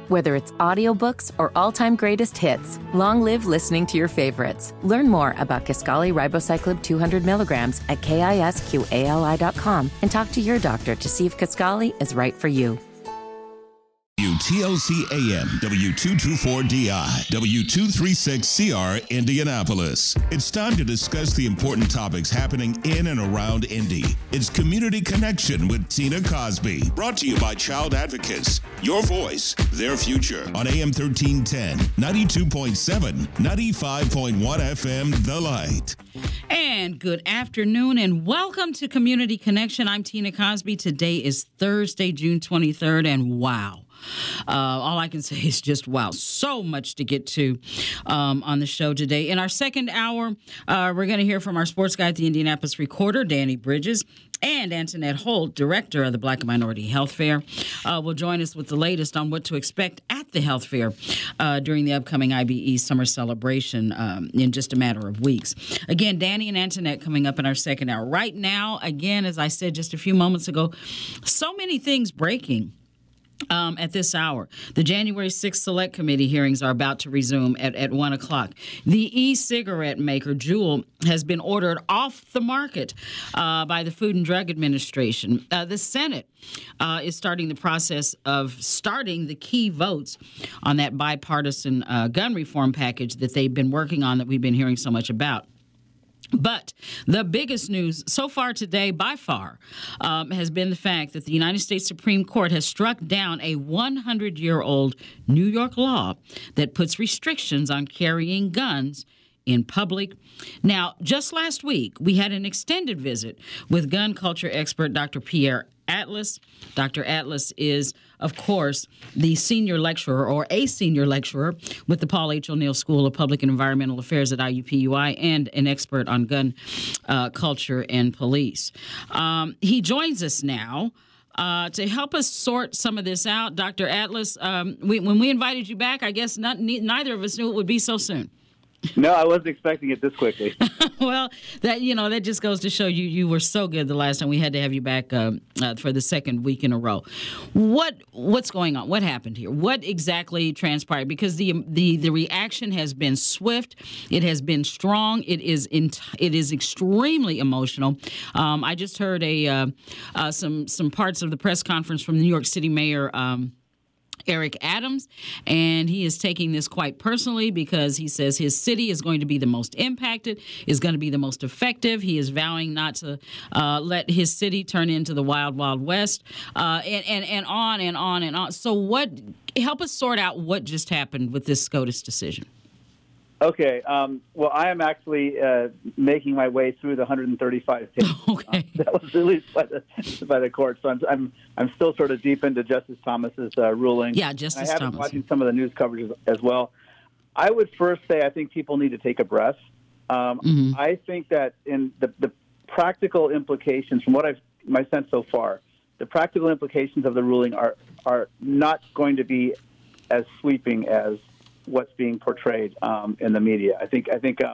Whether it's audiobooks or all-time greatest hits, long live listening to your favorites. Learn more about Kisqali Ribociclib 200 milligrams at KISQALI.com and talk to your doctor to see if Kisqali is right for you. TLC AM, W224DI, W236CR, Indianapolis. It's time to discuss the important topics happening in and around Indy. It's Community Connection with Tina Cosby, brought to you by Child Advocates. Your voice, their future. On AM 1310, 92.7, 95.1 FM, The Light. And good afternoon and welcome to Community Connection. I'm Tina Cosby. Today is Thursday, June 23rd, and wow. All I can say is just wow. So much to get to on the show today. In our second hour, we're going to hear from our sports guy at the Indianapolis Recorder, Danny Bridges, and Antoinette Holt, director of the Black and Minority Health Fair, will join us with the latest on what to expect at the health fair during the upcoming IBE summer celebration in just a matter of weeks. Again, Danny and Antoinette coming up in our second hour. Right now, again, as I said just a few moments ago, so many things breaking. At this hour. The January 6th Select Committee hearings are about to resume at 1 o'clock. The e-cigarette maker, Juul, has been ordered off the market by the Food and Drug Administration. The Senate is starting the process of starting the key votes on that bipartisan gun reform package that they've been working on that we've been hearing so much about. But the biggest news so far today, by far, has been the fact that the United States Supreme Court has struck down a 100-year-old New York law that puts restrictions on carrying guns in public. Now, just last week, we had an extended visit with gun culture expert Dr. Pierre Atlas. Dr. Atlas is, of course, the senior lecturer or a senior lecturer with the Paul H. O'Neill School of Public and Environmental Affairs at IUPUI and an expert on gun culture and police. He joins us now to help us sort some of this out. Dr. Atlas, when we invited you back, I guess neither of us knew it would be so soon. No, I wasn't expecting it this quickly. Well, that just goes to show you were so good the last time. We had to have you back for the second week in a row. What's going on? What happened here? What exactly transpired? Because the reaction has been swift. It has been strong. It is extremely emotional. I just heard some parts of the press conference from New York City Mayor Eric Adams, and he is taking this quite personally because he says his city is going to be the most impacted, is going to be the most effective. He is vowing not to let his city turn into the wild, wild west, and on and on and on. So help us sort out what just happened with this SCOTUS decision. Okay. Well, I am actually making my way through the 135 pages that was released by the court. So I'm still sort of deep into Justice Thomas's ruling. Yeah, Justice Thomas. I have been watching some of the news coverage as well. I would first say I think people need to take a breath. I think that in the practical implications, from my sense so far, the practical implications of the ruling are not going to be as sweeping as what's being portrayed in the media. I think.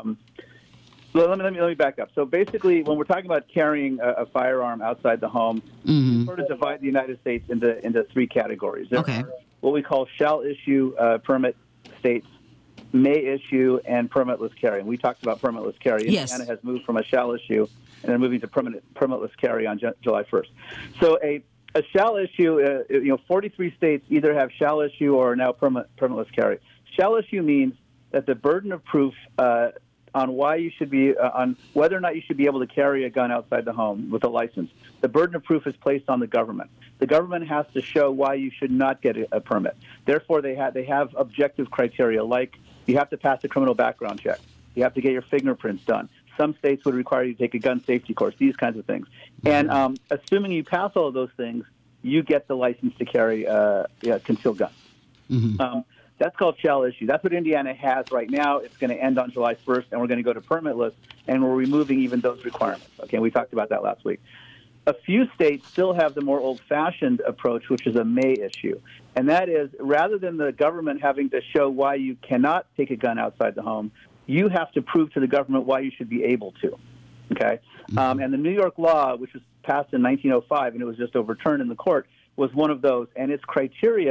Let me back up. So basically, when we're talking about carrying a firearm outside the home, we sort of divide the United States into three categories. There are what we call shall issue permit states, may issue, and permitless carry. And we talked about permitless carry. Yes. Indiana has moved from a shall issue and then moving to permitless carry on July 1st. So a shall issue, 43 states either have shall issue or now permitless carry. Shall issue means that the burden of proof on why you should be on whether or not you should be able to carry a gun outside the home with a license. The burden of proof is placed on the government. The government has to show why you should not get a permit. Therefore, they have objective criteria, like you have to pass a criminal background check. You have to get your fingerprints done. Some states would require you to take a gun safety course. These kinds of things. And assuming you pass all of those things, you get the license to carry a concealed gun. Mm-hmm. That's called shall issue. That's what Indiana has right now. It's going to end on July 1st, and we're going to go to permitless, and we're removing even those requirements. Okay, we talked about that last week. A few states still have the more old-fashioned approach, which is a may issue. And that is, rather than the government having to show why you cannot take a gun outside the home, you have to prove to the government why you should be able to. Okay? Mm-hmm. And the New York law, which was passed in 1905, and it was just overturned in the court, was one of those. And its criteria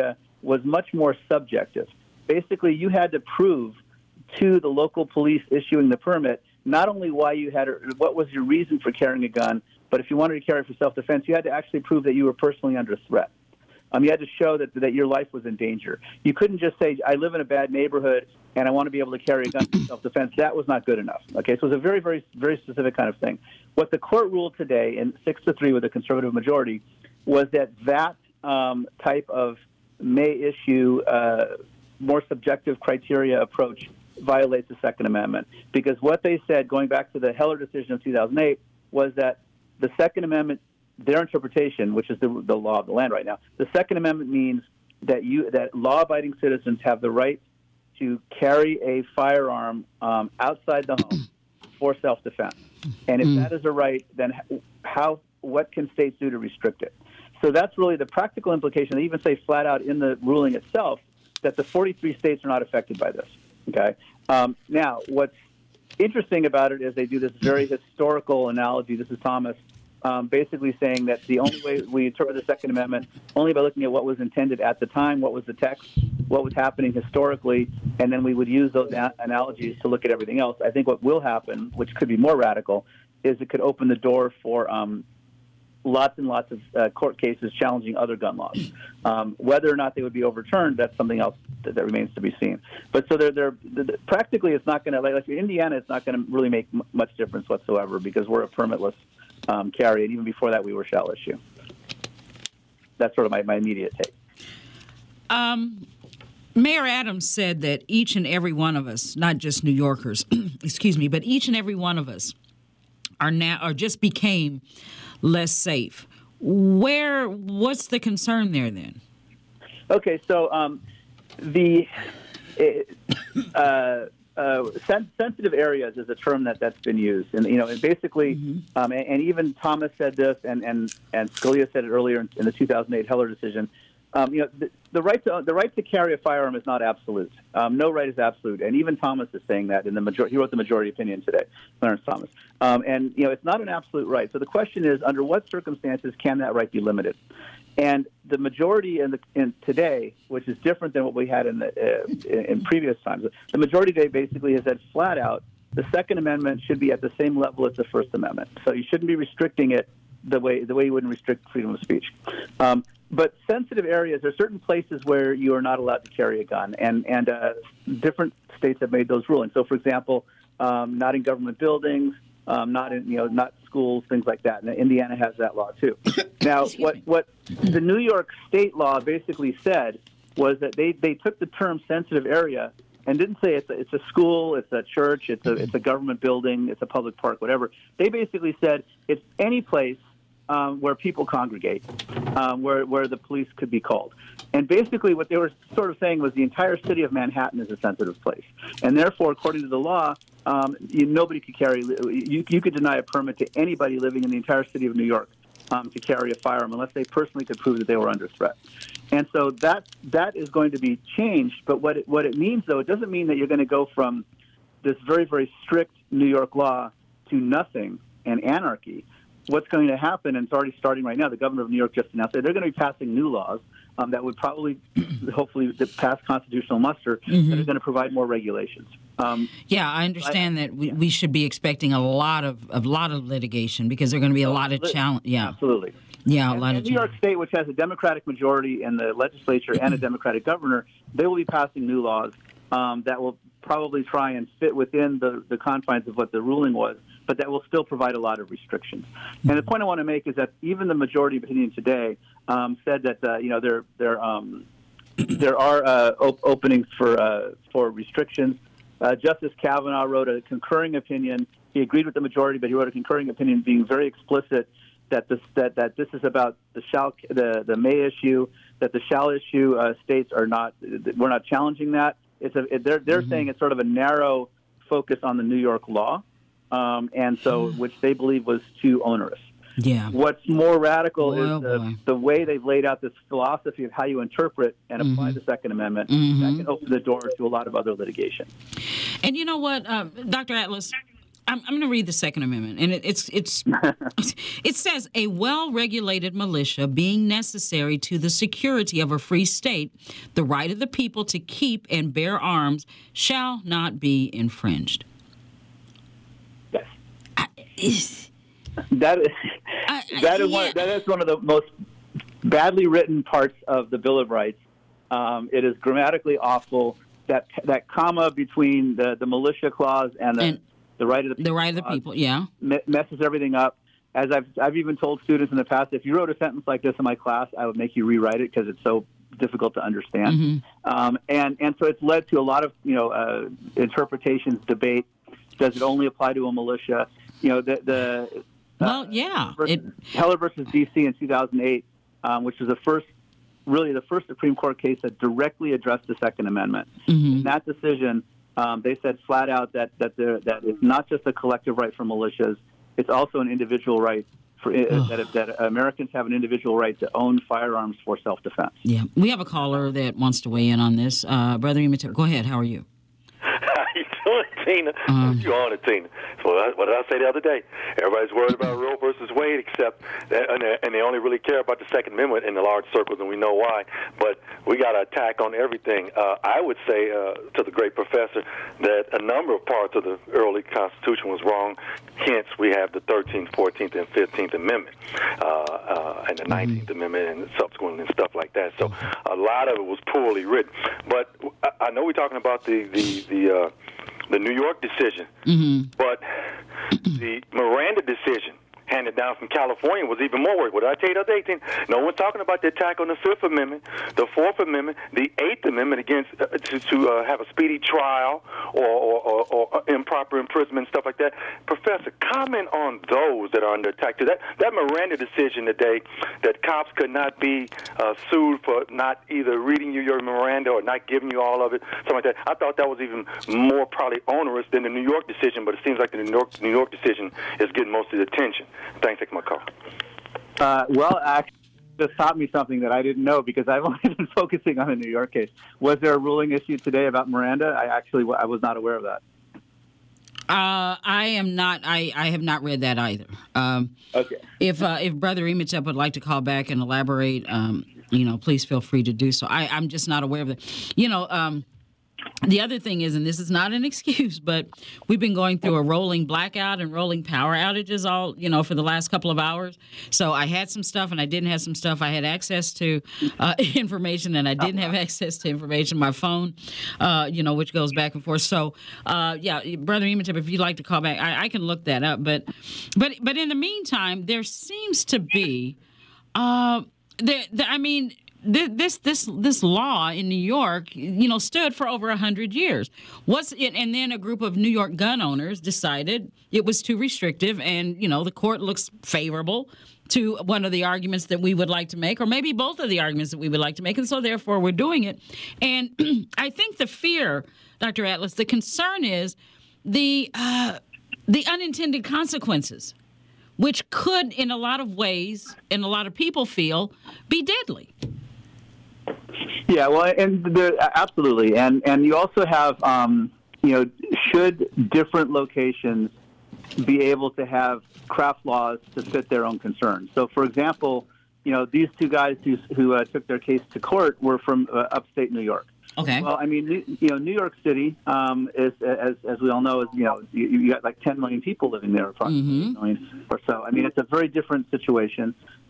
was much more subjective. Basically, you had to prove to the local police issuing the permit not only why you had, what was your reason for carrying a gun, but if you wanted to carry it for self-defense, you had to actually prove that you were personally under threat. You had to show that your life was in danger. You couldn't just say, I live in a bad neighborhood and I want to be able to carry a gun for self-defense. That was not good enough. Okay, so it was a very, very, very specific kind of thing. What the court ruled today in 6-3 with a conservative majority was that type of may issue more subjective criteria approach violates the Second Amendment. Because what they said, going back to the Heller decision of 2008, was that the Second Amendment, their interpretation, which is the law of the land right now, the Second Amendment means that law-abiding citizens have the right to carry a firearm outside the home for self-defense. And if that is a right, then what can states do to restrict it? So that's really the practical implication. They even say flat out in the ruling itself that the 43 states are not affected by this. Okay. Now, what's interesting about it is they do this very historical analogy. This is Thomas. Basically saying that the only way we interpret the Second Amendment only by looking at what was intended at the time, what was the text, what was happening historically, and then we would use those analogies to look at everything else. I think what will happen, which could be more radical, is it could open the door for lots and lots of court cases challenging other gun laws. Whether or not they would be overturned, that's something else that remains to be seen. But so they're practically, it's not going to, like Indiana, it's not going to really make much difference whatsoever because we're a permitless carry, and even before that, we were shall issue. That's sort of my immediate take. Mayor Adams said that each and every one of us, not just New Yorkers, excuse me, but each and every one of us just became less safe. What's the concern there then? Okay, so sensitive areas is a term that's been used, and basically, and even Thomas said this, and Scalia said it earlier in the 2008 Heller decision. The right to carry a firearm is not absolute. No right is absolute, and even Thomas is saying that in the majority. He wrote the majority opinion today, Clarence Thomas. And it's not an absolute right. So the question is, under what circumstances can that right be limited? And the majority in today, which is different than what we had in previous times, the majority today basically has said flat out the Second Amendment should be at the same level as the First Amendment. So you shouldn't be restricting it the way you wouldn't restrict freedom of speech. But sensitive areas, there are certain places where you are not allowed to carry a gun, and different states have made those rulings. So, for example, not in government buildings, not in not schools, things like that. And Indiana has that law too. Now, what the New York State law basically said was that they took the term sensitive area and didn't say it's a school, it's a church, it's a government building, it's a public park, whatever. They basically said it's any place where people congregate, where the police could be called. And basically what they were sort of saying was the entire city of Manhattan is a sensitive place. And therefore, according to the law, nobody could carry, you could deny a permit to anybody living in the entire city of New York to carry a firearm unless they personally could prove that they were under threat. And so that is going to be changed. But what it means, though, it doesn't mean that you're going to go from this very, very strict New York law to nothing and anarchy. What's going to happen, and it's already starting right now, the governor of New York just announced that they're going to be passing new laws that would probably, hopefully, pass constitutional muster that are going to provide more regulations. I understand that we should be expecting a lot of litigation because there are going to be a lot of challenge. Yeah, absolutely. Yeah, a lot of New York State, which has a Democratic majority in the legislature and a Democratic governor, they will be passing new laws that will probably try and fit within the confines of what the ruling was, but that will still provide a lot of restrictions. And the point I want to make is that even the majority opinion today said that there are openings for restrictions. Justice Kavanaugh wrote a concurring opinion. He agreed with the majority, but he wrote a concurring opinion being very explicit that this is about the may issue, that the shall issue states are not. We're not challenging that. They're saying it's sort of a narrow focus on the New York law. And so, which they believe was too onerous. Yeah. What's more radical is the way they've laid out this philosophy of how you interpret and apply the Second Amendment. That can open the door to a lot of other litigation. And you know what, Dr. Atlas? I'm going to read the Second Amendment, and it says a well-regulated militia being necessary to the security of a free state, the right of the people to keep and bear arms shall not be infringed. Yes. That is one of the most badly written parts of the Bill of Rights. It is grammatically awful. That comma between the militia clause and the right of the people, messes everything up. As I've even told students in the past, if you wrote a sentence like this in my class, I would make you rewrite it because it's so difficult to understand. Mm-hmm. And so it's led to a lot of interpretations, debate. Does it only apply to a militia? Heller versus D.C. in 2008, which was the first Supreme Court case that directly addressed the Second Amendment. Mm-hmm. In that decision, they said flat out that it's not just a collective right for militias; it's also an individual right that Americans have an individual right to own firearms for self-defense. Yeah, we have a caller that wants to weigh in on this. Brother Immanuel, go ahead. How are you? How you doing, Tina? You on it, Tina? So what did I say the other day? Everybody's worried about Roe versus Wade, except and they only really care about the Second Amendment in the large circles, and we know why. But we got an attack on everything. I would say to the great professor that a number of parts of the early Constitution was wrong. Hence, we have the 13th, 14th, and 15th Amendment, and the 19th Amendment, and subsequent and stuff like that. So a lot of it was poorly written. But I know we're talking about the New York decision, but the Miranda decision handed down from California was even more work. What did I tell you the other day? No one's talking about the attack on the Fifth Amendment, the Fourth Amendment, the Eighth Amendment against to have a speedy trial or improper imprisonment, stuff like that. Professor, comment on those that are under attack. That Miranda decision today, that cops could not be sued for not either reading you your Miranda or not giving you all of it, something like that. I thought that was even more probably onerous than the New York decision, but it seems like the New York decision is getting most of the attention. Thanks for taking my call. Well, actually, just taught me something that I didn't know because I've only been focusing on the New York case. Was there a ruling issued today about Miranda? I was not aware of that. I am not. I have not read that either. Okay. If Brother Imhotep would like to call back and elaborate, please feel free to do so. I'm just not aware of that. The other thing is, and this is not an excuse, but we've been going through a rolling blackout and rolling power outages all, for the last couple of hours. So I had some stuff and I didn't have some stuff. I had access to information and I didn't have access to information. My phone, which goes back and forth. So, Brother Imhotep, if you'd like to call back, I can look that up. But in the meantime, there seems to be, This law in New York, stood for over 100 years. And then a group of New York gun owners decided it was too restrictive, and the court looks favorable to one of the arguments that we would like to make, or maybe both of the arguments that we would like to make, and so therefore we're doing it. And I think the fear, Dr. Atlas, the concern is the unintended consequences, which could, in a lot of ways, and a lot of people feel, be deadly. Yeah, well, absolutely, and you also have, should different locations be able to have craft laws to fit their own concerns? So, for example, these two guys who took their case to court were from upstate New York. Okay. Well, I mean, New York City is, as we all know, is you got like 10 million people living there, approximately 8 million or so. I mean, it's a very different situation.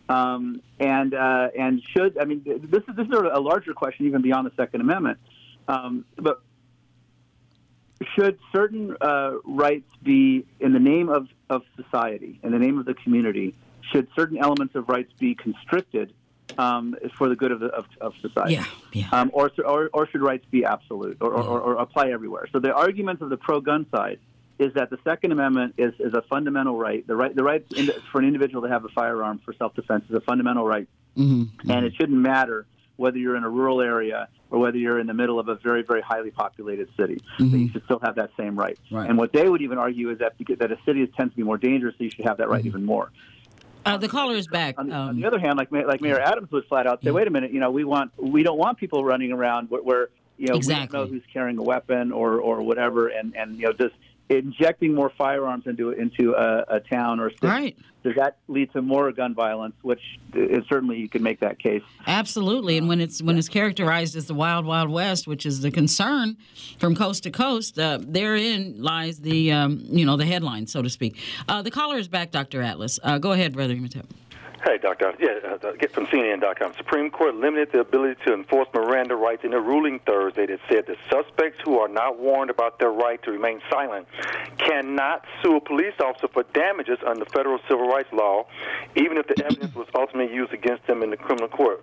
And should this is a larger question even beyond the Second Amendment, but should certain rights be in the name of society, in the name of the community? Should certain elements of rights be constricted for the good of society? Yeah. Or should rights be absolute or apply everywhere? So the argument of the pro-gun side is that the Second Amendment is a fundamental right. The right for an individual to have a firearm for self-defense is a fundamental right, and it shouldn't matter whether you're in a rural area or whether you're in the middle of a very, very highly populated city. So you should still have that same right. And what they would even argue is that a city tends to be more dangerous, so you should have that right even more. The caller is back. On the other hand, like Mayor Adams would flat out say, "Wait a minute, we don't want people running around where exactly. We don't know who's carrying a weapon or whatever, and injecting more firearms into a town or state, right. does that lead to more gun violence? Which is certainly you could make that case. Absolutely, and when it's characterized as the Wild Wild West, which is the concern from coast to coast, therein lies the the headline, so to speak. The caller is back, Dr. Atlas. Go ahead, Brother Imhotep. Hey, Doctor. Get from CNN.com. Supreme Court limited the ability to enforce Miranda rights in a ruling Thursday that said that suspects who are not warned about their right to remain silent cannot sue a police officer for damages under federal civil rights law, even if the evidence was ultimately used against them in the criminal court.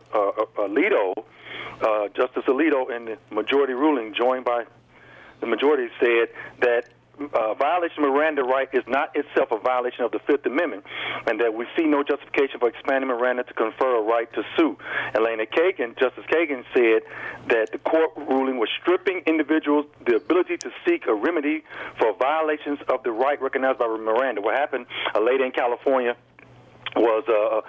Justice Alito, in the majority ruling, joined by the majority, said that violation of Miranda right is not itself a violation of the Fifth Amendment, and that we see no justification for expanding Miranda to confer a right to sue. Justice Kagan said that the court ruling was stripping individuals the ability to seek a remedy for violations of the right recognized by Miranda. What happened, a lady in California was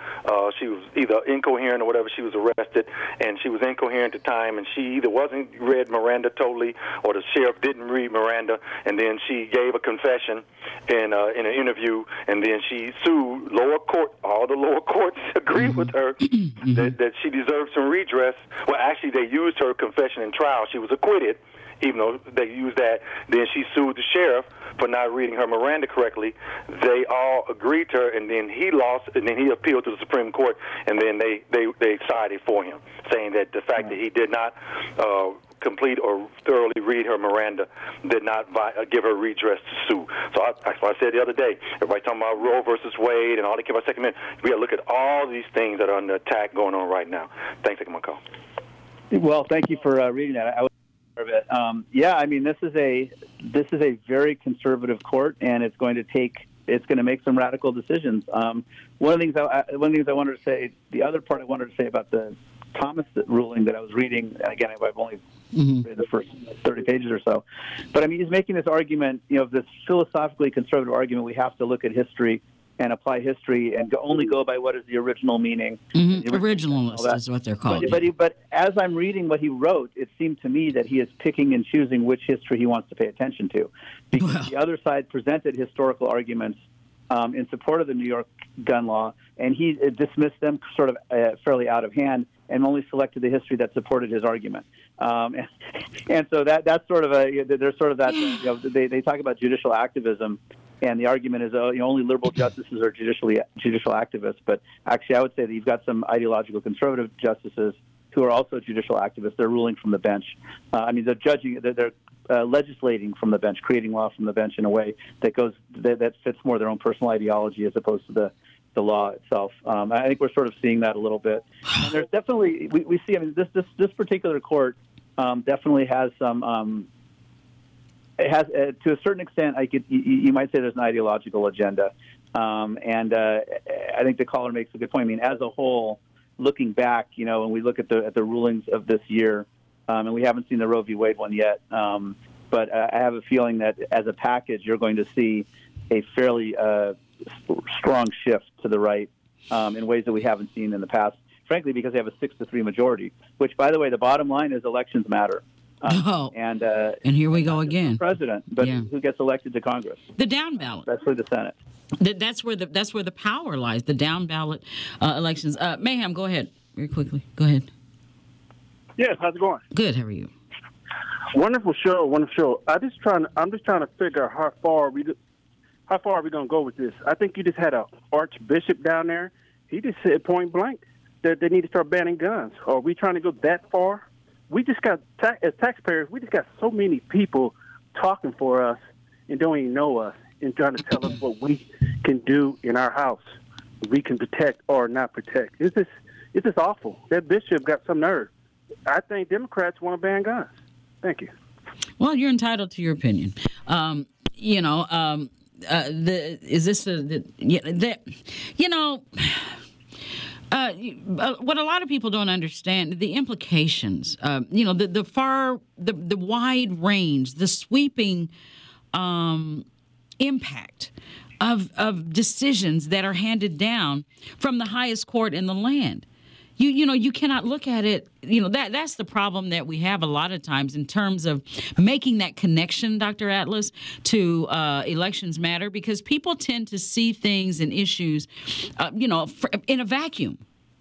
she was either incoherent or whatever. She was arrested, and she was incoherent at the time, and she either wasn't read Miranda totally, or the sheriff didn't read Miranda, and then she gave a confession in an interview, and then she sued lower court. All the lower courts agreed with her that she deserved some redress. Well, actually, they used her confession in trial. She was acquitted, even though they used that. Then she sued the sheriff for not reading her Miranda correctly. They all agreed to her, and then he lost, and then he appealed to the Supreme Court, and then they sided for him, saying that the fact that he did not complete or thoroughly read her Miranda did not give her redress to sue. So that's what I said the other day. Everybody talking about Roe versus Wade and all they care about Second Amendment. We got to look at all these things that are under attack going on right now. Thanks for taking my call. Well, thank you for reading that. I was aware of it. I mean, this is a very conservative court, and it's going to make some radical decisions. One of the things I wanted to say, the other part I wanted to say about the Thomas ruling that I was reading, and again, I've only read the first 30 pages or so, but I mean, he's making this argument, this philosophically conservative argument. We have to look at history and apply history and only go by what is the original meaning. Originalist is what they're called. But as I'm reading what he wrote, it seemed to me that he is picking and choosing which history he wants to pay attention to. Because the other side presented historical arguments in support of the New York gun law, and he dismissed them sort of fairly out of hand and only selected the history that supported his argument. And so that's sort of there's sort of that, they talk about judicial activism. And the argument is, only liberal justices are judicial activists. But actually, I would say that you've got some ideological conservative justices who are also judicial activists. They're ruling from the bench. They're legislating from the bench, creating law from the bench in a way that fits more their own personal ideology as opposed to the law itself. I think we're sort of seeing that a little bit. And there's definitely we see. I mean, this particular court definitely has some. It has, to a certain extent, you might say there's an ideological agenda, and I think the caller makes a good point. I mean, as a whole, looking back, when we look at the rulings of this year, and we haven't seen the Roe v. Wade one yet, but I have a feeling that as a package, you're going to see a fairly strong shift to the right in ways that we haven't seen in the past. Frankly, because they have a 6-3 majority, which, by the way, the bottom line is elections matter. And here we go again. President, but who gets elected to Congress? The down ballot. Especially the Senate. That's where the power lies. The down ballot elections. Mayhem, go ahead very quickly. Go ahead. Yes, how's it going? Good. How are you? Wonderful show. I'm just trying to figure out how far are we going to go with this. I think you just had an archbishop down there. He just said point blank that they need to start banning guns. Are we trying to go that far? We just got, as taxpayers, we just got so many people talking for us and don't even know us and trying to tell us what we can do in our house. We can protect or not protect. It's just awful. That bishop got some nerve. I think Democrats want to ban guns. Thank you. Well, you're entitled to your opinion. What a lot of people don't understand, the implications, the wide range, the sweeping impact of decisions that are handed down from the highest court in the land. you cannot look at it. That's the problem that we have a lot of times in terms of making that connection, Dr. Atlas, to elections matter, because people tend to see things and issues, in a vacuum,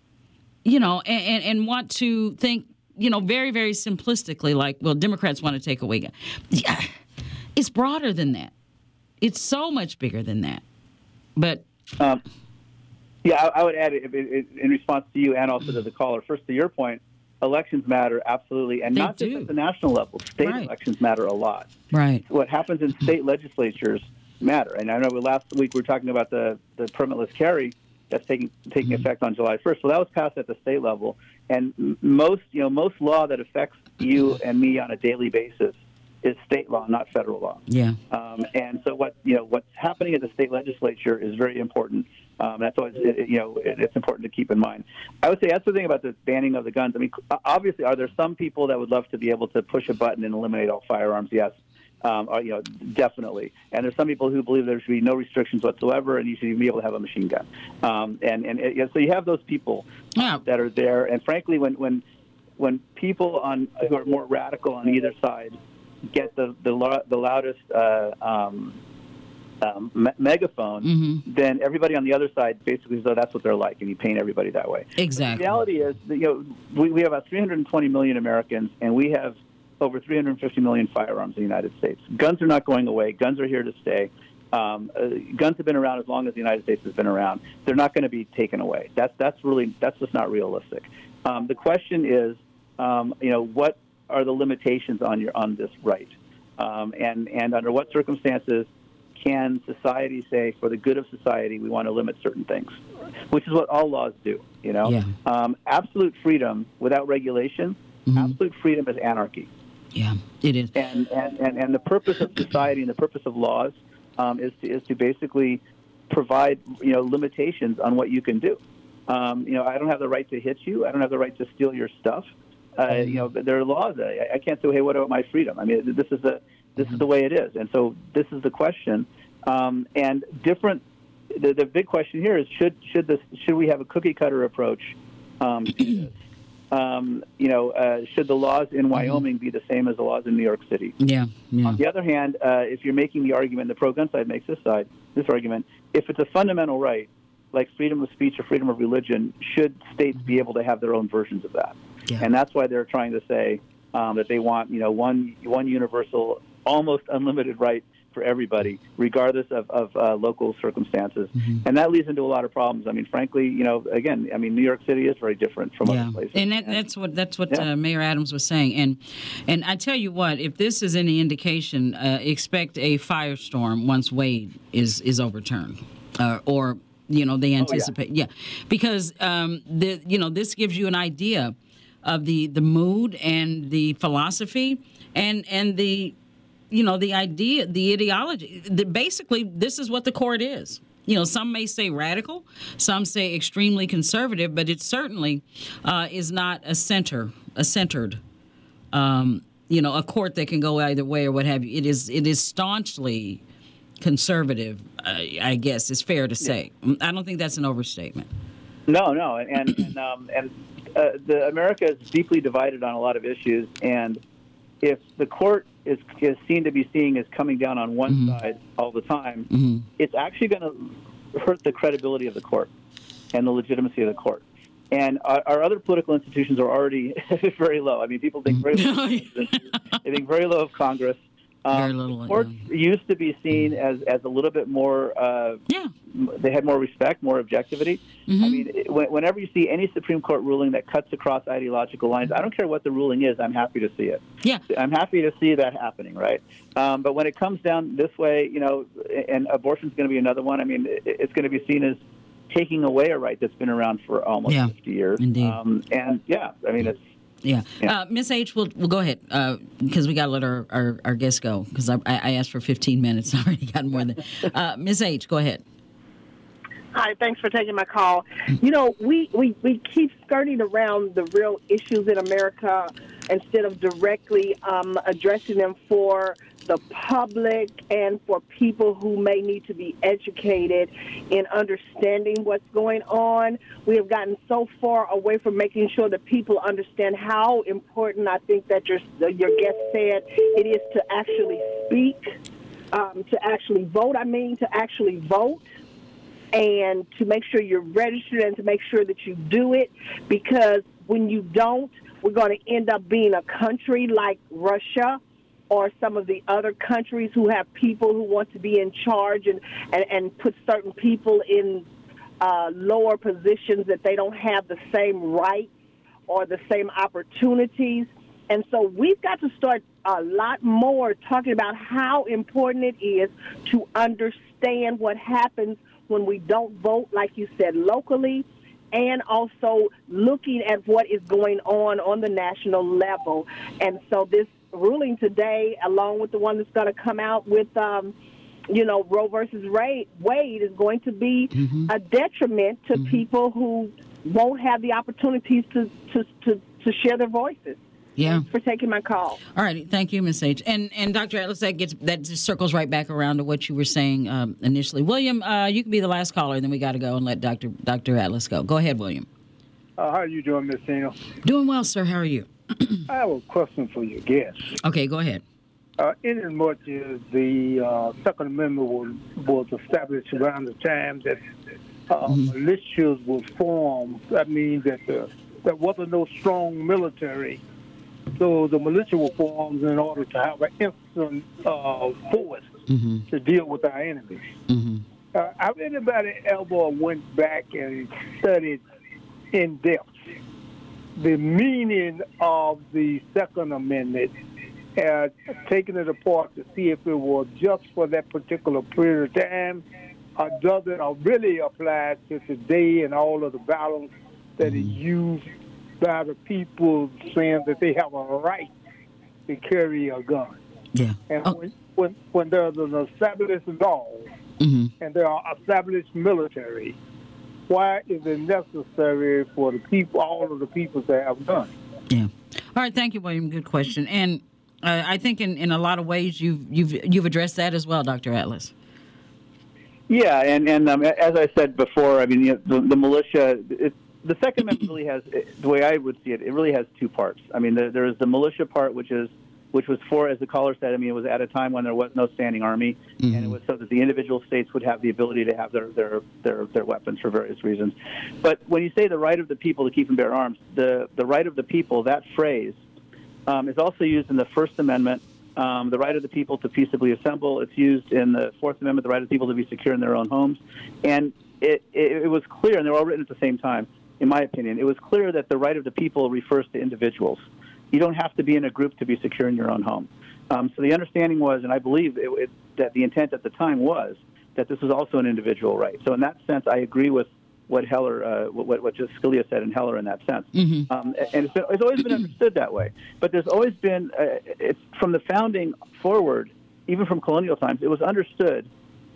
and want to think, very, very simplistically, like, well, Democrats want to take away guns. Yeah, it's broader than that. It's so much bigger than that. But yeah, I would add in response to you and also to the caller. First, to your point, elections matter absolutely, and not just at the national level. State elections matter a lot. Right. What happens in state legislatures matter. And I know last week we were talking about the permitless carry that's taking effect on July 1st. So that was passed at the state level, and most law that affects you and me on a daily basis is state law, not federal law. Yeah. And so what's happening at the state legislature is very important. That's always it's important to keep in mind. I would say that's the thing about the banning of the guns. I mean, obviously, are there some people that would love to be able to push a button and eliminate all firearms? Yes. Definitely. And there's some people who believe there should be no restrictions whatsoever, and you should even be able to have a machine gun. So you have those people that are there. And frankly, when people who are more radical on either side get the loudest megaphone, then everybody on the other side basically says, that's what they're like, and you paint everybody that way. Exactly. The reality is that, we have about 320 million Americans, and we have over 350 million firearms in the United States. Guns are not going away. Guns are here to stay. Guns have been around as long as the United States has been around. They're not going to be taken away. That's just not realistic. The question is, what are the limitations on this right, and under what circumstances can society say, for the good of society, we want to limit certain things, which is what all laws do. Absolute freedom without regulation, absolute freedom is anarchy. Yeah, it is. And the purpose of society and the purpose of laws is to basically provide limitations on what you can do. I don't have the right to hit you. I don't have the right to steal your stuff. There are laws. I can't say, hey, what about my freedom? I mean, this is the way it is. And so this is the question. And the big question here is, should we have a cookie cutter approach to this? Should the laws in Wyoming be the same as the laws in New York City? Yeah. On the other hand, if you're making the argument, the pro-gun side makes this argument, if it's a fundamental right, like freedom of speech or freedom of religion, should states be able to have their own versions of that? Yeah. And that's why they're trying to say that they want, one universal, almost unlimited right for everybody, regardless of local circumstances. And that leads into a lot of problems. I mean, frankly, New York City is very different from other places. And that's what Mayor Adams was saying. And I tell you what, if this is any indication, expect a firestorm once Wade is overturned, or they anticipate. Because this gives you an idea of the mood and the philosophy and the the idea, the ideology. Basically, this is what the court is. Some may say radical, some say extremely conservative, but it certainly is not a centered, a court that can go either way or what have you. It is staunchly conservative, I guess it's fair to say. I don't think that's an overstatement. No, and the America is deeply divided on a lot of issues, and if the court is seen to be seeing as coming down on one side all the time, it's actually going to hurt the credibility of the court and the legitimacy of the court. And our other political institutions are already very low. I mean, people think very low. They think very low of Congress. Very little. Courts used to be seen as a little bit more. They had more respect, more objectivity. I mean, whenever you see any Supreme Court ruling that cuts across ideological lines, I don't care what the ruling is. I'm happy to see it. Yeah, I'm happy to see that happening. Right. But when it comes down this way, and abortion is going to be another one. I mean, it's going to be seen as taking away a right that's been around for almost 50 years. Indeed. It's. Yeah. Miss H, we'll go ahead because we got to let our guests go because I asked for 15 minutes. I already got more than. Miss H, go ahead. Hi, thanks for taking my call. We keep skirting around the real issues in America instead of directly addressing them for the public and for people who may need to be educated in understanding what's going on. We have gotten so far away from making sure that people understand how important, I think that your guest said, it is to actually speak, to actually vote, and to make sure you're registered and to make sure that you do it, because when you don't, we're going to end up being a country like Russia or some of the other countries who have people who want to be in charge and put certain people in lower positions that they don't have the same rights or the same opportunities. And so we've got to start a lot more talking about how important it is to understand what happens when we don't vote, like you said, locally, and also looking at what is going on the national level. And so this ruling today, along with the one that's going to come out with, Roe versus Wade, is going to be a detriment to people who won't have the opportunities to share their voices. Yeah. Thanks for taking my call. All right. Thank you, Ms. H. And Dr. Atlas, that just circles right back around to what you were saying initially. William, you can be the last caller, and then we got to go and let Dr. Atlas go. Go ahead, William. How are you doing, Ms. Tina? Doing well, sir. How are you? I have a question for your guest. Okay, go ahead. In as much as the Second Amendment was established around the time that militias was formed, that means that there wasn't no strong military. So the militia was formed in order to have an instant force to deal with our enemies. Have anybody ever went back and studied in depth the meaning of the Second Amendment and taken it apart to see if it was just for that particular period of time, or does it really apply to today and all of the balance that is used by the people saying that they have a right to carry a gun? Yeah. And when there's an established law and there are established military, why is it necessary for the people, all of the people, to have guns? Yeah. All right. Thank you, William. Good question. And I think in a lot of ways you've addressed that as well, Dr. Atlas. Yeah, and as I said before, I mean, the militia. The Second Amendment really has, the way I would see it, it really has two parts. I mean, there is the militia part, which was for, as the caller said, I mean, it was at a time when there was no standing army, and it was so that the individual states would have the ability to have their weapons for various reasons. But when you say the right of the people to keep and bear arms, the right of the people, that phrase is also used in the First Amendment, the right of the people to peaceably assemble. It's used in the Fourth Amendment, the right of the people to be secure in their own homes. And it was clear, and they were all written at the same time, in my opinion, it was clear that the right of the people refers to individuals. You don't have to be in a group to be secure in your own home. So the understanding was, and I believe that the intent at the time was, that this was also an individual right. So in that sense, I agree with what Heller, what Justice Scalia said in Heller in that sense. And it's always been understood that way. But there's always been, it's from the founding forward, even from colonial times, it was understood,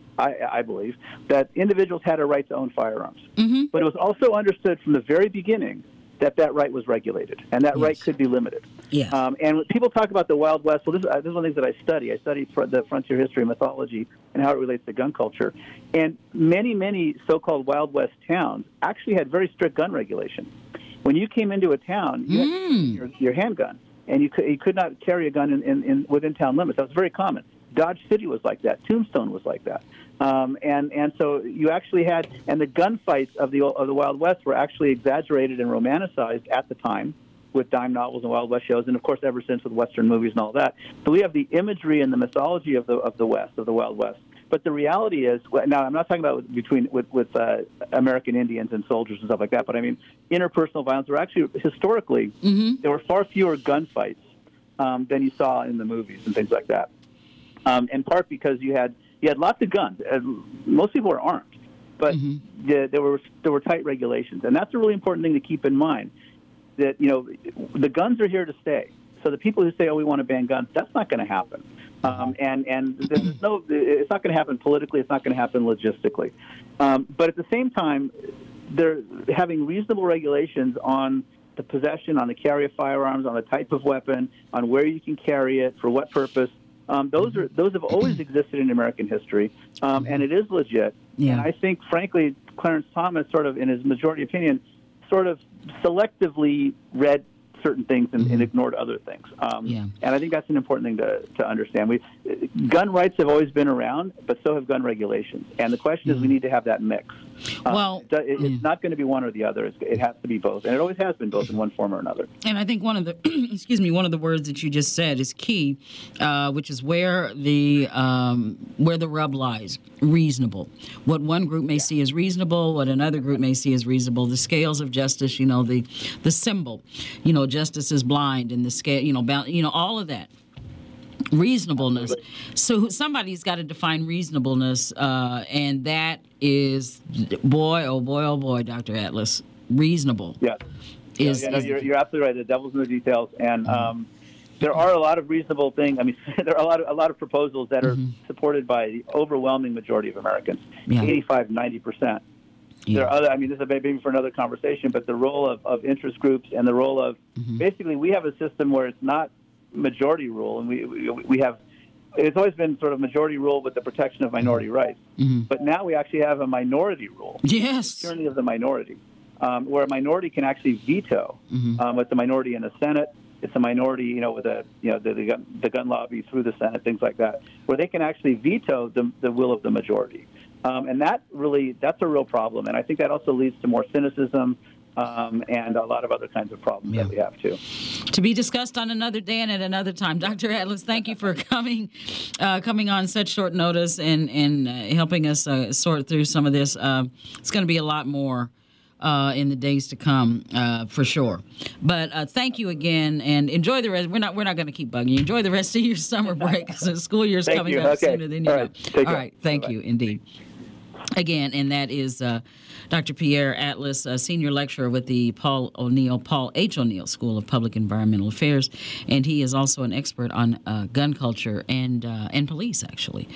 I believe, that individuals had a right to own firearms. But it was also understood from the very beginning that right was regulated, and that right could be limited. And when people talk about the Wild West, well, this is one of the things that I study. I study the frontier history and mythology and how it relates to gun culture. And many so-called Wild West towns actually had very strict gun regulation. When you came into a town, you had your handgun, and you could not carry a gun in within town limits. That was very common. Dodge City was like that. Tombstone was like that. And so you actually had, and the gunfights of the Wild West were actually exaggerated and romanticized at the time with dime novels and Wild West shows, and of course ever since with Western movies and all that. So we have the imagery and the mythology of the West, of the Wild West. But the reality is, now I'm not talking about with American Indians and soldiers and stuff like that, but I mean interpersonal violence. There were actually historically there were far fewer gunfights than you saw in the movies and things like that. In part because you had lots of guns. Most people were armed, but there were tight regulations, and that's a really important thing to keep in mind. That the guns are here to stay. So the people who say, "Oh, we want to ban guns," that's not going to happen. And there's no, it's not going to happen politically. It's not going to happen logistically. But at the same time, they're having reasonable regulations on the possession, on the carry of firearms, on the type of weapon, on where you can carry it, for what purpose. Those have always existed in American history, and it is legit. Yeah. And I think, frankly, Clarence Thomas, sort of in his majority opinion, sort of selectively read certain things and ignored other things. And I think that's an important thing to understand. Gun rights have always been around, but so have gun regulations. And the question is, we need to have that mix. It's not going to be one or the other. It has to be both, and it always has been both in one form or another. And I think one of the one of the words that you just said is key, which is where the rub lies. Reasonable. What one group may see as reasonable, what another group may see as reasonable. The scales of justice, the symbol, justice is blind, and the scale, all of that. Reasonableness. So somebody's got to define reasonableness, and that is, oh boy, Dr. Atlas, reasonable. Yes. You're absolutely right. The devil's in the details, and there are a lot of reasonable things. I mean, there are a lot of proposals that are supported by the overwhelming majority of Americans, 85, 90%. Yeah. There are other. I mean, this is maybe for another conversation, but the role of interest groups and the role of basically, we have a system where it's not majority rule, and we have. It's always been sort of majority rule with the protection of minority rights, but now we actually have a minority rule. Yes, the tyranny of the minority, where a minority can actually veto. With the minority in the Senate, it's a minority, with the gun lobby through the Senate, things like that, where they can actually veto the will of the majority, and that's a real problem. And I think that also leads to more cynicism. And a lot of other kinds of problems that we have, too. To be discussed on another day and at another time. Dr. Atlas, thank you for coming on such short notice and helping us sort through some of this. It's going to be a lot more in the days to come, for sure. But thank you again, and enjoy the rest. We're not going to keep bugging you. Enjoy the rest of your summer break, because the school year's coming up sooner than you know. All right. Thank you, indeed. Again, and that is Dr. Pierre Atlas, senior lecturer with the Paul H. O'Neill School of Public Environmental Affairs, and he is also an expert on gun culture and police, actually.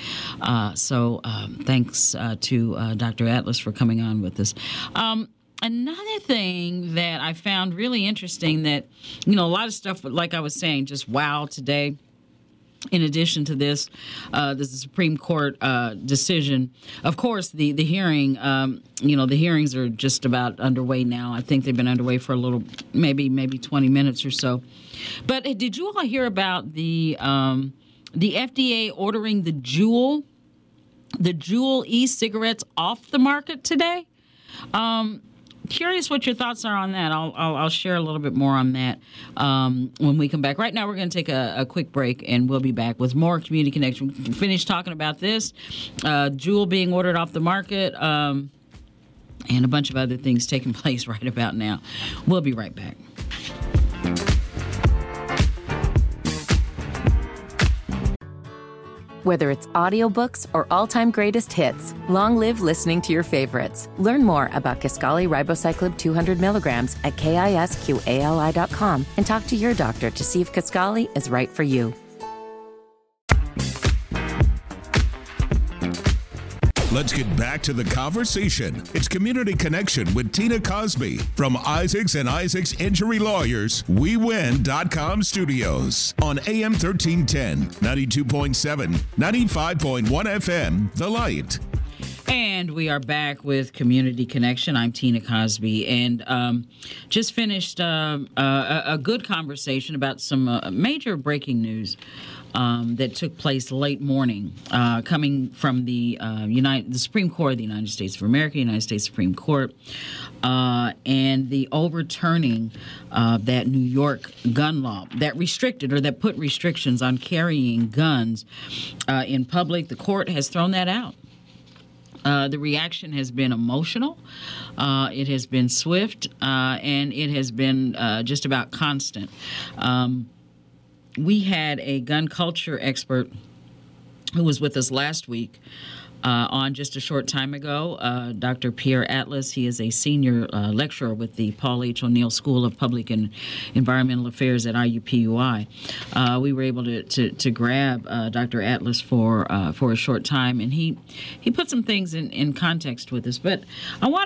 So thanks to Dr. Atlas for coming on with us. Another thing that I found really interesting that, a lot of stuff, like I was saying, just wow today. In addition to this is the Supreme Court decision. Of course, the hearing, the hearings are just about underway now. I think they've been underway for a little, maybe 20 minutes or so. But did you all hear about the FDA ordering the Juul e-cigarettes off the market today? Curious what your thoughts are on that. I'll share a little bit more on that when we come back. Right now, we're going to take a quick break, and we'll be back with more Community Connection. We can finish talking about this, Juul being ordered off the market, and a bunch of other things taking place right about now. We'll be right back. Whether it's audiobooks or all-time greatest hits, long live listening to your favorites. Learn more about Kisqali Ribociclib 200 milligrams at KISQALI.com and talk to your doctor to see if Kisqali is right for you. Let's get back to the conversation. It's Community Connection with Tina Cosby from Isaacs and Isaacs Injury Lawyers, WeWin.com studios on AM 1310, 92.7, 95.1 FM, The Light. And we are back with Community Connection. I'm Tina Cosby, and just finished a good conversation about some major breaking news that took place late morning, coming from the Supreme Court of the United States of America, United States Supreme Court, and the overturning of that New York gun law that restricted, or that put restrictions on carrying guns in public. The court has thrown that out. The reaction has been emotional, it has been swift, and it has been just about constant. We had a gun culture expert who was with us last week on just a short time ago, Dr. Pierre Atlas. He is a senior lecturer with the Paul H. O'Neill School of Public and Environmental Affairs at IUPUI. We were able to grab Dr. Atlas for a short time, and he put some things in context with us. But I want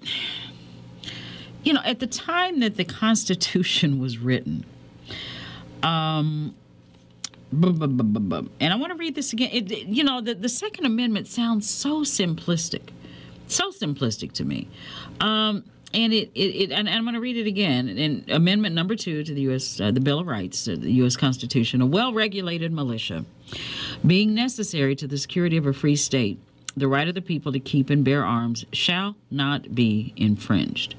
to, at the time that the Constitution was written, And I want to read this again. The Second Amendment sounds so simplistic to me. And and I'm going to read it again. In Amendment number 2 to the U.S. The Bill of Rights, the U.S. Constitution, a well-regulated militia, being necessary to the security of a free state, the right of the people to keep and bear arms shall not be infringed.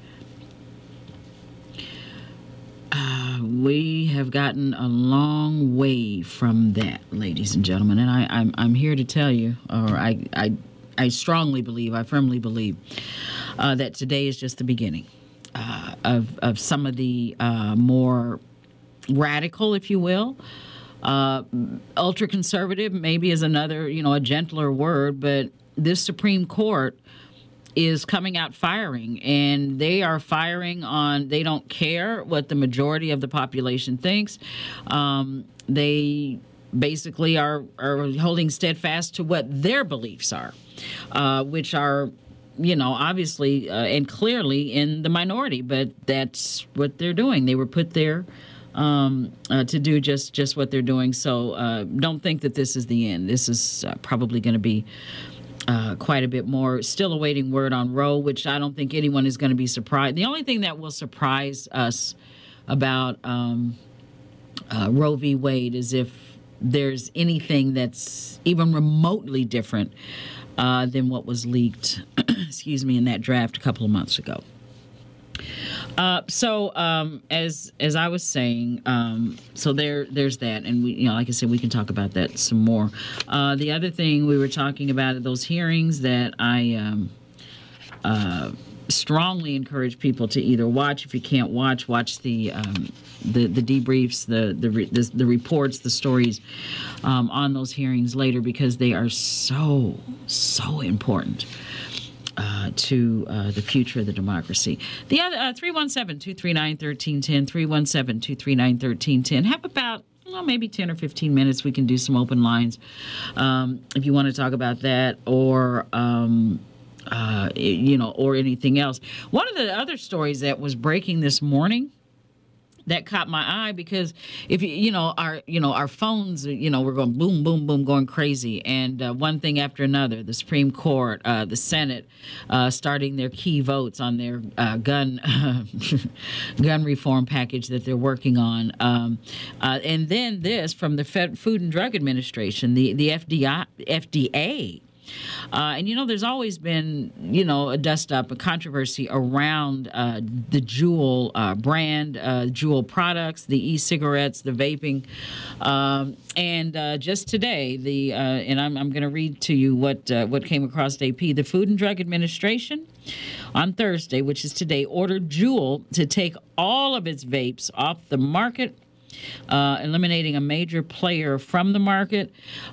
We have gotten a long way from that, ladies and gentlemen, and I'm here to tell you, or I strongly believe, I firmly believe, that today is just the beginning of some of the more radical, if you will, ultra conservative. Maybe is another, a gentler word, but this Supreme Court is coming out firing, and they are firing on, they don't care what the majority of the population thinks. They basically are holding steadfast to what their beliefs are, which are, obviously and clearly in the minority, but that's what they're doing. They were put there to do just what they're doing. So don't think that this is the end. This is probably going to be quite a bit more. Still awaiting word on Roe, which I don't think anyone is going to be surprised. The only thing that will surprise us about Roe v. Wade is if there's anything that's even remotely different than what was leaked, in that draft a couple of months ago. So as I was saying, so there's that, and we, like I said, we can talk about that some more. The other thing we were talking about are those hearings that I strongly encourage people to either watch. If you can't watch the debriefs, the reports, the stories on those hearings later, because they are so important to the future of the democracy. The other 317-239-1310, 317-239-1310. Have about maybe 10 or 15 minutes. We can do some open lines if you want to talk about that, or or anything else. One of the other stories that was breaking this morning that caught my eye, because if our phones, we're going boom, boom, boom, going crazy, and one thing after another, the Supreme Court, the Senate, starting their key votes on their gun reform package that they're working on, and then this from the Food and Drug Administration, the FDA. And, there's always been, a dust-up, a controversy around the Juul brand, Juul products, the e-cigarettes, the vaping. And just today, and I'm going to read to you what came across AP. The Food and Drug Administration on Thursday, which is today, ordered Juul to take all of its vapes off the market, eliminating a major player from the market.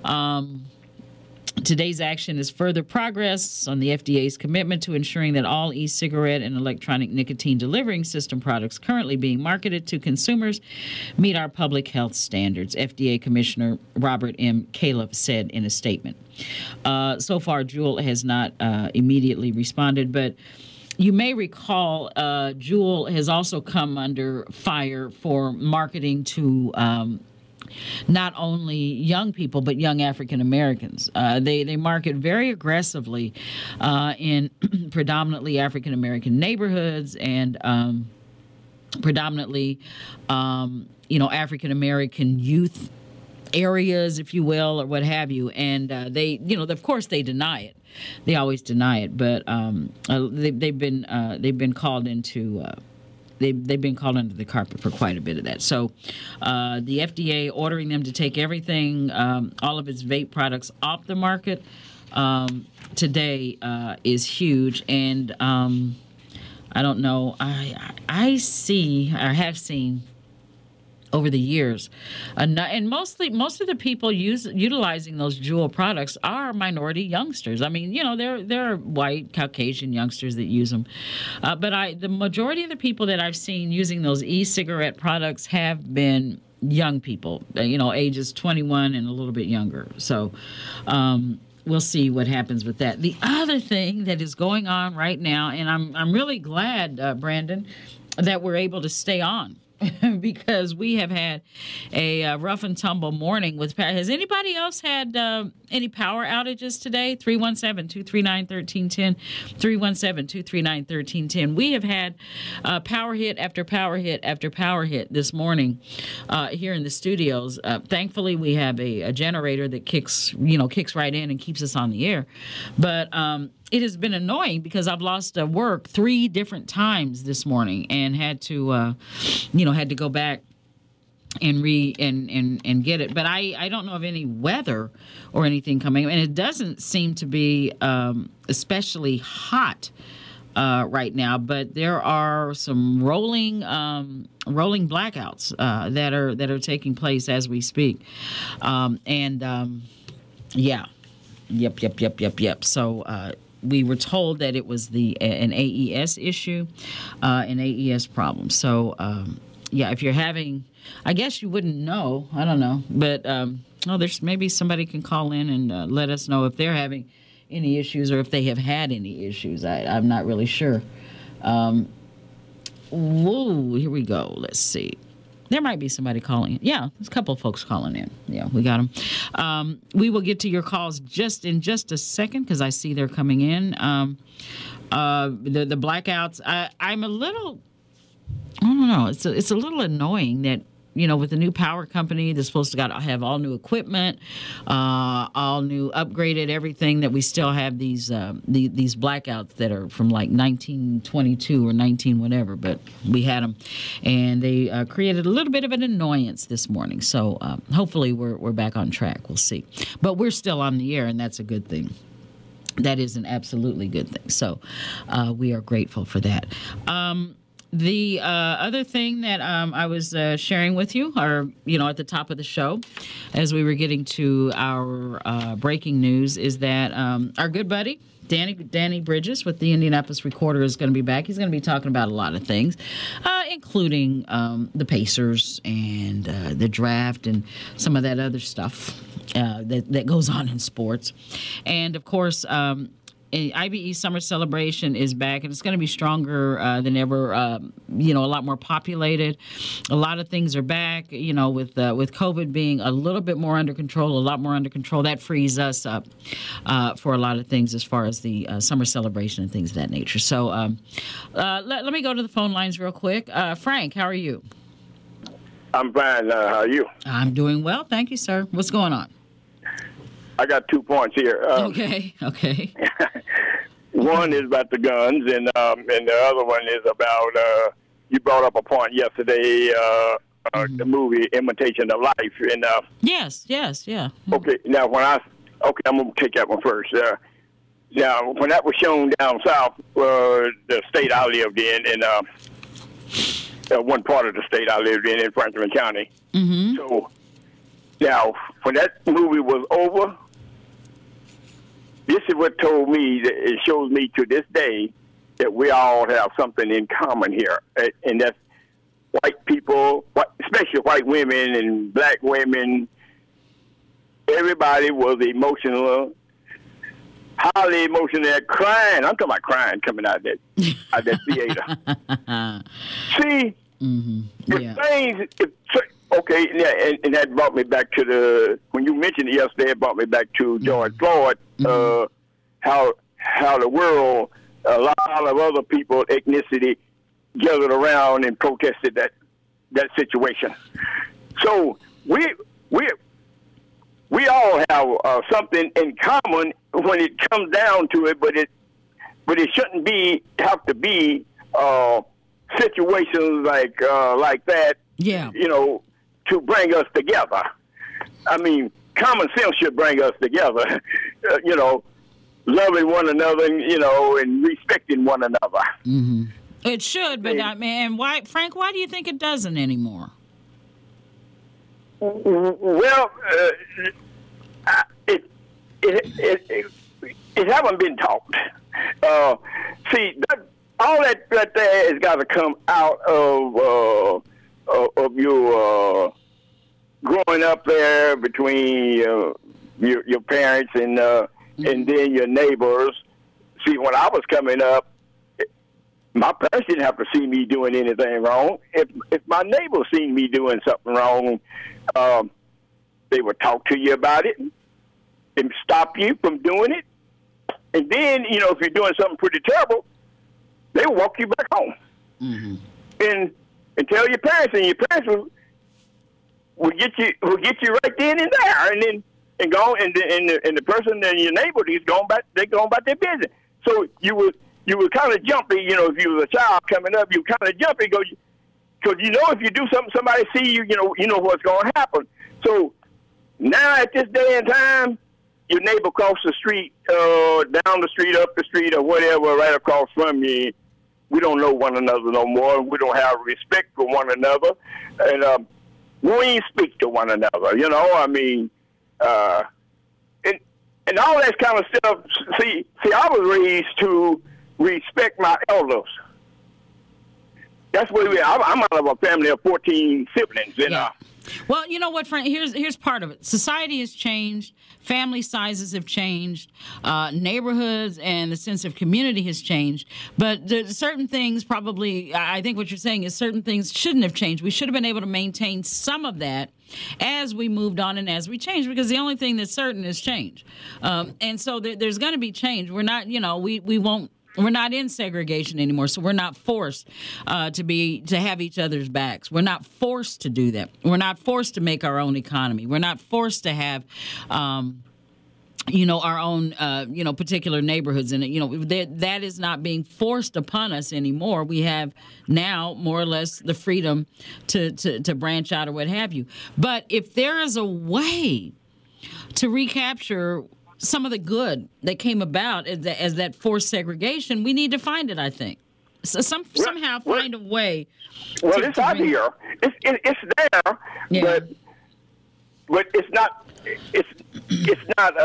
Today's action is further progress on the FDA's commitment to ensuring that all e-cigarette and electronic nicotine delivering system products currently being marketed to consumers meet our public health standards, FDA Commissioner Robert M. Califf said in a statement. So far, Juul has not immediately responded, but you may recall Juul has also come under fire for marketing to not only young people, but young African Americans. They market very aggressively in predominantly African American neighborhoods and predominantly, African American youth areas, if you will, or what have you. And they, of course, they deny it. They always deny it, but they've been called into. They've been called under the carpet for quite a bit of that. So the FDA ordering them to take everything, all of its vape products off the market today is huge. And I don't know, I see, or have seen over the years, and most of the people utilizing those Juul products are minority youngsters. I mean, they're white, Caucasian youngsters that use them, but the majority of the people that I've seen using those e-cigarette products have been young people, ages 21 and a little bit younger. So we'll see what happens with that. The other thing that is going on right now, and I'm really glad, Brandon, that we're able to stay on because we have had a rough and tumble morning with power. Has anybody else had any power outages today? 317-239-1310, 317-239-1310. We have had power hit after power hit after power hit this morning here in the studios. Thankfully, we have a generator that kicks right in and keeps us on the air. But it has been annoying because I've lost work 3 different times this morning and had to go back and get it. But I don't know of any weather or anything coming, and it doesn't seem to be especially hot right now. But there are some rolling blackouts that are taking place as we speak, Yep. So we were told that it was an AES issue, an AES problem. So, if you're having, I guess you wouldn't know. I don't know. But, there's maybe somebody can call in and let us know if they're having any issues or if they have had any issues. I'm not really sure. Here we go. Let's see. There might be somebody calling in. Yeah, there's a couple of folks calling in. Yeah, we got them. We will get to your calls in just a second because I see they're coming in. The blackouts. I'm a little. I don't know. It's a little annoying that with the new power company, they're supposed to have all new equipment, all new upgraded everything. That we still have these blackouts that are from like 1922 or 19 whatever. But we had them, and they created a little bit of an annoyance this morning. So hopefully we're back on track. We'll see. But we're still on the air, and that's a good thing. That is an absolutely good thing. So we are grateful for that. The other thing that I was sharing with you, or at the top of the show, as we were getting to our breaking news, is that our good buddy Danny Bridges with the Indianapolis Recorder is going to be back. He's going to be talking about a lot of things, including the Pacers and the draft and some of that other stuff that goes on in sports, and of course. IBE Summer Celebration is back, and it's going to be stronger than ever. A lot more populated. A lot of things are back. With COVID being a little bit more under control, a lot more under control, that frees us up for a lot of things as far as the summer celebration and things of that nature. So let me go to the phone lines real quick. Frank, how are you? I'm fine. How are you? I'm doing well, thank you, sir. What's going on? I got 2 points here. Okay. One is about the guns, and the other one is about you brought up a point yesterday, the movie Imitation of Life, and yes, yeah. Okay, now I'm gonna take that one first. Now, when that was shown down south, the state I lived in one part of the state I lived in Franklin County. Mm-hmm. So now, when that movie was over. This is what told me, that it shows me to this day that we all have something in common here. And that's white people, especially white women and black women. Everybody was emotional, highly emotional, crying. I'm talking about crying coming out of that theater. See, the things... Okay, yeah, and that brought me back to when you mentioned it yesterday. It brought me back to George Floyd. How the world, a lot of other people, ethnicity, gathered around and protested that situation. So we all have something in common when it comes down to it, but it shouldn't have to be situations like that. Yeah, to bring us together. I mean, common sense should bring us together, loving one another, and respecting one another. Mm-hmm. It should, but why, Frank, why do you think it doesn't anymore? Well, it haven't been taught. See, all that there has got to come out of your growing up there between your parents and then your neighbors. See, when I was coming up, my parents didn't have to see me doing anything wrong. If my neighbors seen me doing something wrong, they would talk to you about it and stop you from doing it. And then, you know, if you're doing something pretty terrible, they will walk you back home and tell your parents, and your parents will get you right then and there, and go and the person and your neighbor they're going about their business. So you were kind of jumpy, you know, if you was a child coming up, you were kind of jumpy because you know if you do something, somebody see you, you know what's going to happen. So now at this day and time, your neighbor across the street, down the street, up the street, or whatever, right across from you, we don't know one another no more. We don't have respect for one another, and we ain't speak to one another. You know, I mean, and all that kind of stuff. See, I was raised to respect my elders. That's what I'm out of a family of 14 siblings, and well, you know what, Frank? Here's part of it. Society has changed. Family sizes have changed. Neighborhoods and the sense of community has changed. But certain things probably, I think what you're saying is certain things shouldn't have changed. We should have been able to maintain some of that as we moved on and as we changed, because the only thing that's certain is change. And so there's going to be change. We're not, you know, we won't. We're not in segregation anymore, so we're not forced to have each other's backs. We're not forced to do that. We're not forced to make our own economy. We're not forced to have, you know, our own, you know, particular neighborhoods. And, you know, that is not being forced upon us anymore. We have now more or less the freedom to branch out or what have you. But if there is a way to recapture some of the good that came about as that forced segregation, we need to find it, I think. So somehow find a way. Well, it's out here. It's there, but it's not. It's not.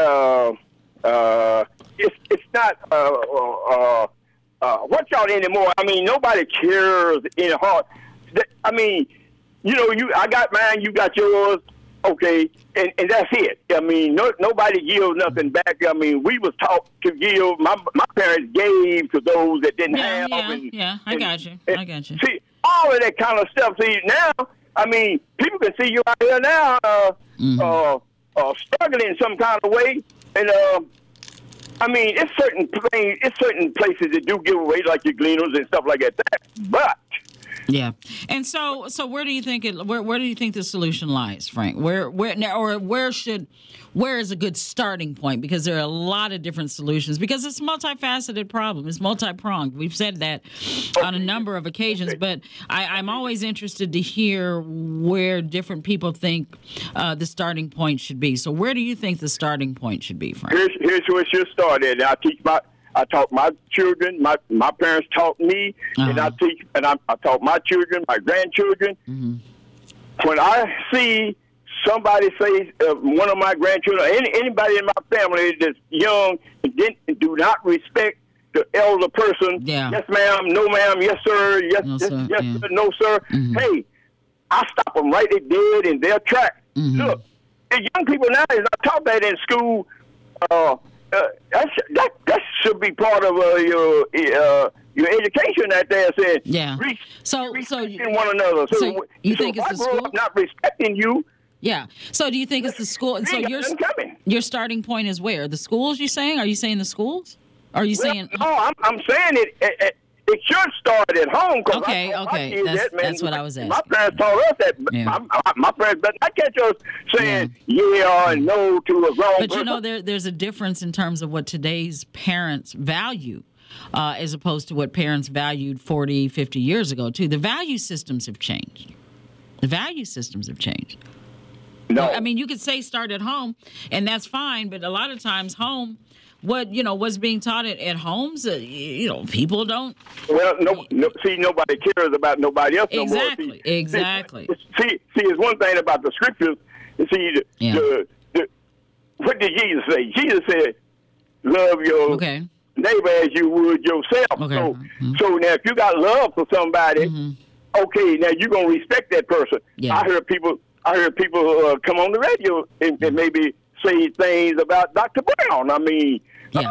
It's not. Watch out anymore. I mean, nobody cares in heart. I mean, you know, I got mine, you got yours. Okay, and that's it. I mean, nobody gives nothing back. I mean, we was taught to give. My parents gave to those that didn't have. I got you. See, all of that kind of stuff. See, now, I mean, people can see you out here now struggling in some kind of way. And, I mean, it's certain places that do give away, like your Gleaners and stuff like that. But... Yeah, and so where do you think where do you think the solution lies, Frank? Where is a good starting point? Because there are a lot of different solutions. Because it's a multifaceted problem. It's multi-pronged. We've said that on a number of occasions. But I'm always interested to hear where different people think the starting point should be. So where do you think the starting point should be, Frank? Here's where it should start. And I taught my children. My parents taught me, and I teach. And I taught my children, my grandchildren. Mm-hmm. When I see somebody say one of my grandchildren, anybody in my family that's young, and do not respect the elder person. Yeah. Yes, ma'am. No, ma'am. Yes, sir. Yes, no, sir. Yes, sir. No, sir. Mm-hmm. Hey, I stop them right dead in their track. Mm-hmm. Look, the young people now is not taught that in school. That should be part of your education out there. Saying, respecting one another. So you think it's the school not respecting you? Yeah. So do you think it's the school? And so your starting point is where? The schools? You saying? Are you saying the schools? Are you saying? No, I'm saying it. It should start at home. Okay. That's what I was asking. My parents taught us that. Yeah. My parents, but I catch us saying and no to a grown person. But you know, there's a difference in terms of what today's parents value, as opposed to what parents valued 40, 50 years ago, too. The value systems have changed. No. I mean, you could say start at home, and that's fine, but a lot of times home... what's being taught at homes, people don't. Well, see, nobody cares about nobody else no more. Exactly. See, it's one thing about the scriptures. See, what did Jesus say? Jesus said, love your neighbor as you would yourself. Okay. So now if you got love for somebody, okay, now you're going to respect that person. Yeah. I heard people come on the radio and maybe say things about Dr. Brown. I mean,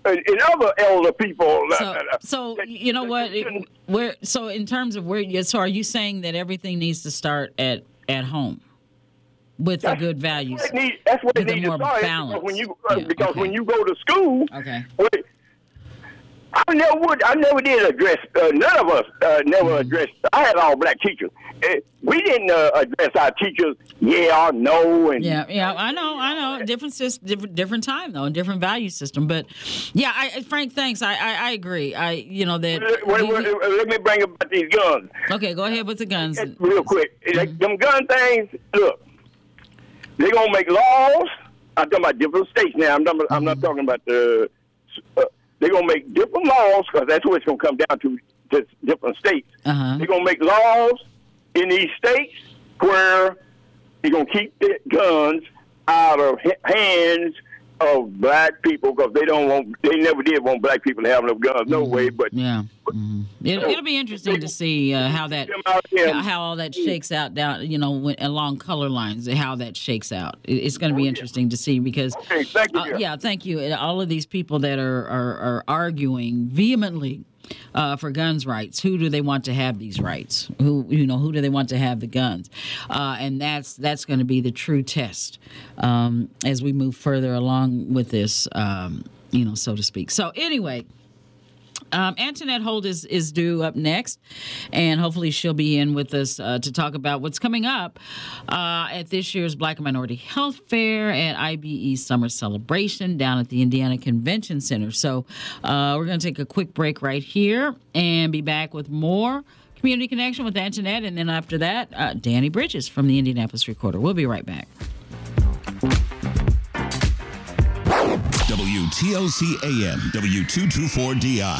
and other elder people. So you know what? So in terms of so are you saying that everything needs to start at home with the good values? That's what it with needs a more to start. balance. Because when you go to school, okay. I never did address. None of us never addressed. I had all black teachers. We didn't address our teachers, yeah or no. And I know. Different time though, and different value system. But yeah, Frank, thanks. I agree. That. Let me bring up these guns. Okay, go ahead with the guns. Real quick, them gun things. Look, they're gonna make laws. I'm talking about different states now. I'm not talking about the. They're going to make different laws, because that's what it's going to come down to different states. Uh-huh. They're going to make laws in these states where they're going to keep the guns out of hands of black people, because they never did want black people to have enough guns, no way. But it'll be interesting to see how all that shakes out down, along color lines, how that shakes out. It's going to be interesting to see, because thank you. All of these people that are arguing vehemently for guns rights. Who do they want to have these rights? Who do they want to have the guns? And that's going to be the true test as we move further along with this, so to speak. So anyway. Antoinette Holt is due up next, and hopefully she'll be in with us to talk about what's coming up at this year's Black and Minority Health Fair at IBE Summer Celebration down at the Indiana Convention Center. So we're going to take a quick break right here and be back with more Community Connection with Antoinette, and then after that, Danny Bridges from the Indianapolis Recorder. We'll be right back. WTOC AM, W224DI,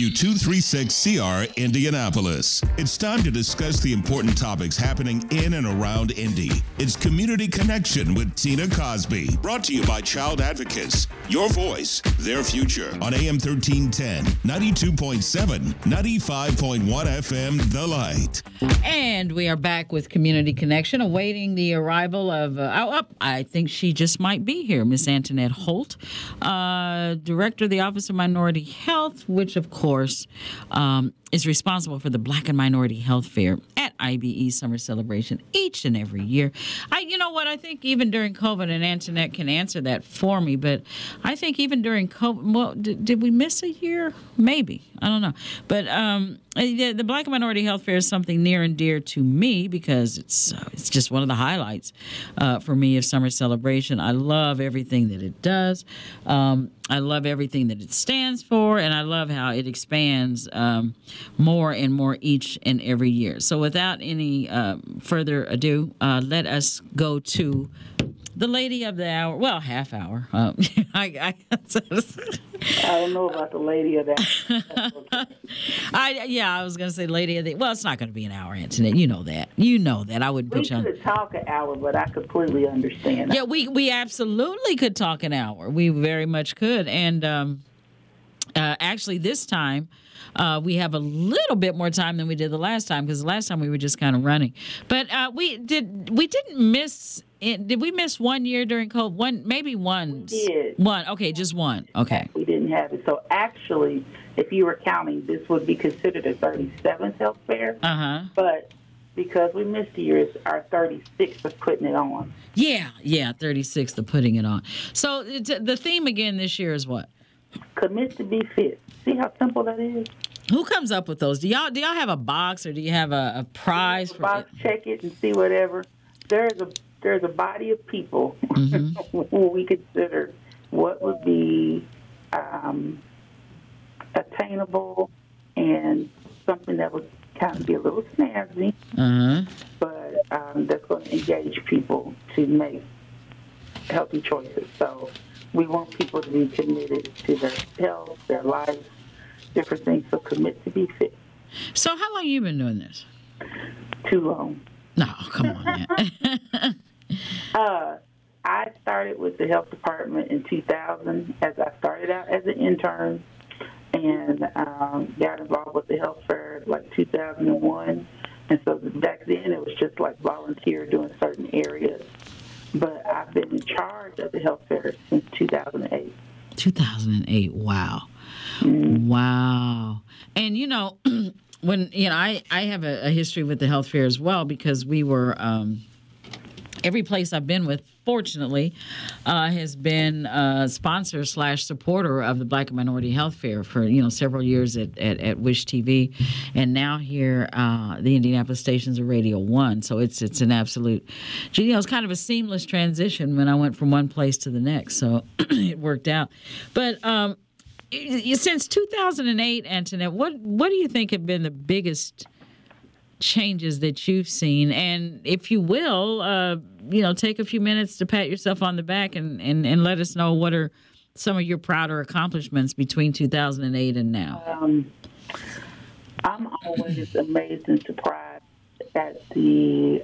W236CR, Indianapolis. It's time to discuss the important topics happening in and around Indy. It's Community Connection with Tina Cosby. Brought to you by Child Advocates. Your voice, their future. On AM 1310, 92.7, 95.1 FM, The Light. And we are back with Community Connection, awaiting the arrival of, I think she just might be here, Miss Antoinette Holt, Director of the Office of Minority Health, which, of course, is responsible for the Black and Minority Health Fair at IBE Summer Celebration each and every year. I think even during COVID, and Antoinette can answer that for me, but I think even during COVID, well, did we miss a year? Maybe. I don't know. But the Black and Minority Health Fair is something near and dear to me, because it's just one of the highlights for me of Summer Celebration. I love everything that it does. I love everything that it stands for, and I love how it expands more and more each and every year. So without any further ado, let us go to the lady of the hour. Well, half hour. I don't know about the lady of that. I was going to say lady of the. Well, it's not going to be an hour, Antoinette. You know that. I wouldn't put you on. We could talk an hour, but I completely understand. Yeah, we absolutely could talk an hour. We very much could. And actually, this time. We have a little bit more time than we did the last time, because the last time we were just kind of running. But we didn't miss. Did we miss 1 year during COVID? Maybe one. We did. One. Okay, just one. Okay. We didn't have it. So actually, if you were counting, this would be considered a 37th health fair. But because we missed a year, it's our 36th of putting it on. Yeah, 36th of putting it on. So the theme again this year is what? Commit to be fit. See how simple that is? Who comes up with those? Do y'all have a box, or do you have a prize for box? Check it and see whatever. There's a body of people who we consider what would be attainable and something that would kind of be a little snazzy, but that's going to engage people to make healthy choices. So we want people to be committed to their health, their life, different things. So commit to be fit. So how long have you been doing this? Too long. No, come on, man. I started with the health department in 2000 as I started out as an intern, and got involved with the health fair like 2001. And so back then it was just like volunteer doing certain areas. But I've been in charge of the health fair since 2008. 2008. Wow. Wow. And, when, I have a history with the health fair as well, because we were, every place I've been with, fortunately, has been sponsor / supporter of the Black and Minority Health Fair for, several years at Wish TV. And now here, the Indianapolis stations are Radio 1. So it's an absolute, it's kind of a seamless transition when I went from one place to the next. So it worked out. But, since 2008, Antoinette, what do you think have been the biggest changes that you've seen? And if you will, take a few minutes to pat yourself on the back and let us know what are some of your prouder accomplishments between 2008 and now. I'm always amazed and surprised at the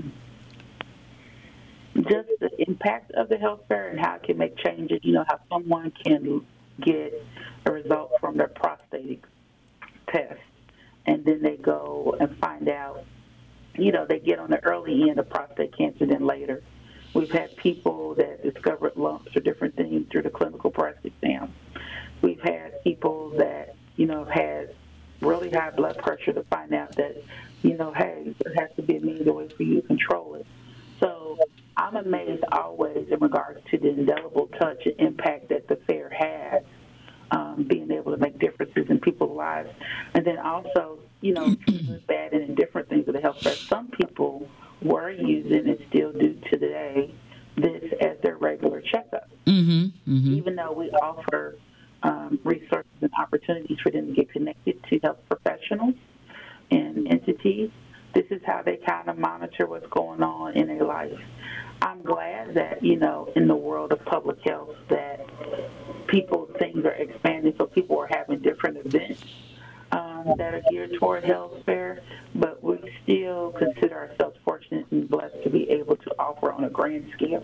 just the impact of the health fair and how it can make changes. How someone can get a result from their prostate test, and then they go and find out, they get on the early end of prostate cancer than later. We've had people that discovered lumps or different things through the clinical breast exam. We've had people that, have had really high blood pressure to find out that, hey, there has to be a means, a way for you to control it. So I'm amazed always in regards to the indelible touch and impact that the fair has, being able to make differences in people's lives. And then also, good, bad, and indifferent things of the health fair. Some people were using and still do today this as their regular checkup. Even though we offer resources and opportunities for them to get connected to health professionals and entities, this is how they kind of monitor what's going on in their life. I'm glad that, in the world of public health, that things are expanding, so people are having different events that are geared toward health fair, but we still consider ourselves fortunate and blessed to be able to offer on a grand scale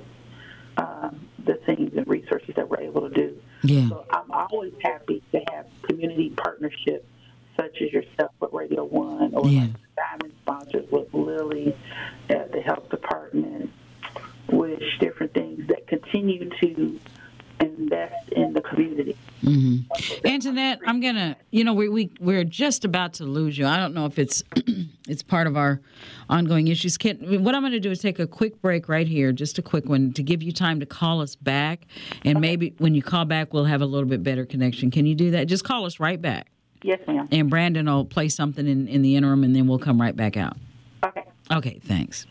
the things and resources that we're able to do. Yeah. So I'm always happy to have community partnerships such as yourself with Radio 1 or like Diamond sponsors with Lilly, the health department, Wish, different things that continue to invest in the community. Antoinette, I'm gonna, we're just about to lose you. I don't know if it's it's part of our ongoing issues. What I'm going to do is take a quick break right here, just a quick one, to give you time to call us back, and maybe when you call back, we'll have a little bit better connection. Can you do that? Just call us right back. Yes, ma'am. And Brandon will play something in the interim, and then we'll come right back out. Okay. Okay, thanks.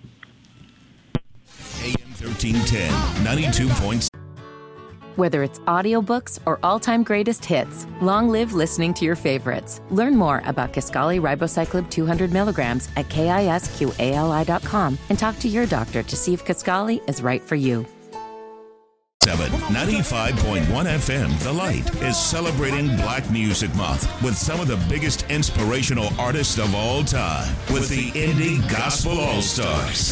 AM 1310, 92.7. Whether it's audiobooks or all-time greatest hits, long live listening to your favorites. Learn more about Kisqali Ribociclib 200 milligrams at KISQALI.com and talk to your doctor to see if Kisqali is right for you. 95.1 FM, The Light, is celebrating Black Music Month with some of the biggest inspirational artists of all time with the Indie Gospel All-Stars.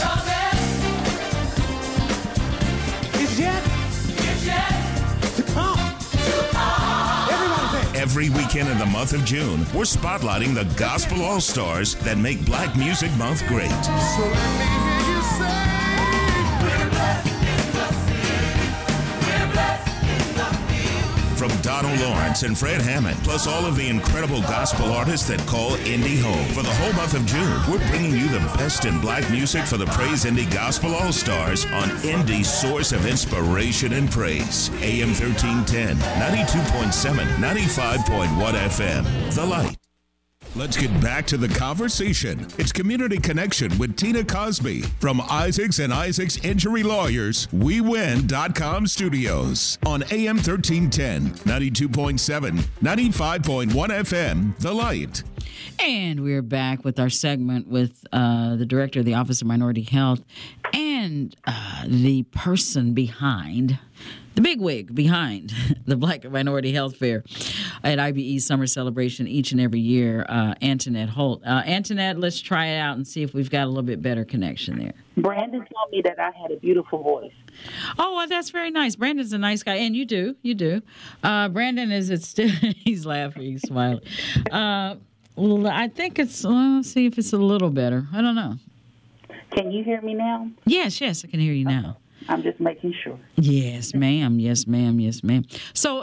Every weekend in the month of June, we're spotlighting the Gospel All-Stars that make Black Music Month great. So let me hear you say, we're blessed in the city, we're blessed in the field. From Donald Lawrence and Fred Hammond, plus all of the incredible gospel artists that call Indie home. For the whole month of June, we're bringing you the best in Black music for the Praise Indie Gospel All-Stars on Indie's source of inspiration and praise. AM 1310, 92.7, 95.1 FM. The Light. Let's get back to the conversation. It's Community Connection with Tina Cosby from Isaacs and Isaacs Injury Lawyers, WeWin.com studios on AM 1310, 92.7, 95.1 FM, The Light. And we're back with our segment with the director of the Office of Minority Health and the person behind, the bigwig behind the Black and Minority Health Fair at IBE's summer celebration each and every year, Antoinette Holt. Antoinette, let's try it out and see if we've got a little bit better connection there. Brandon told me that I had a beautiful voice. Oh, well, that's very nice. Brandon's a nice guy, and you do. Brandon he's laughing, he's smiling. Well, I think it's, let's see if it's a little better. I don't know. Can you hear me now? Yes, I can hear you now. I'm just making sure. Yes, ma'am. Yes, ma'am. Yes, ma'am. So,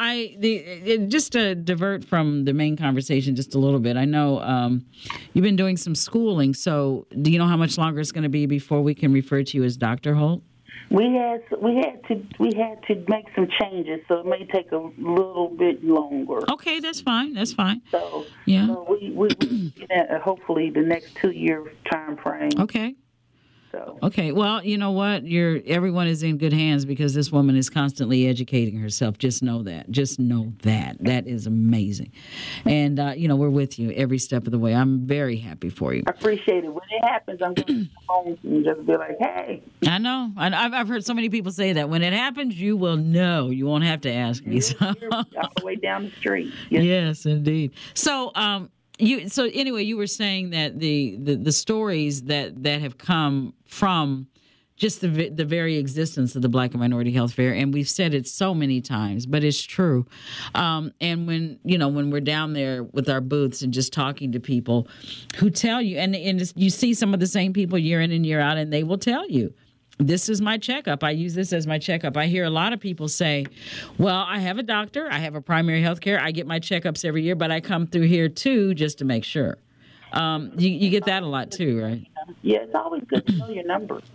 just to divert from the main conversation just a little bit, I know you've been doing some schooling. So, do you know how much longer it's going to be before we can refer to you as Dr. Holt? We had to make some changes, so it may take a little bit longer. Okay, that's fine. That's fine. So, yeah. So we hopefully the next 2-year time frame. Okay. So. Okay, well, you know what? Everyone is in good hands because this woman is constantly educating herself. Just know that. Just know that. That is amazing. And, we're with you every step of the way. I'm very happy for you. I appreciate it. When it happens, I'm going to come home and just be like, hey. I know. I've heard so many people say that. When it happens, you will know. You won't have to ask me. So. All the way down the street. Yes, indeed. So, you were saying that the stories that have come from just the very existence of the Black and Minority Health Fair, and we've said it so many times, but it's true. And when we're down there with our booths and just talking to people who tell you, and you see some of the same people year in and year out, and they will tell you, this is my checkup. I use this as my checkup. I hear a lot of people say, well, I have a doctor. I have a primary health care. I get my checkups every year, but I come through here, too, just to make sure. You get that a lot, too, right? Yeah, it's always good to know your numbers.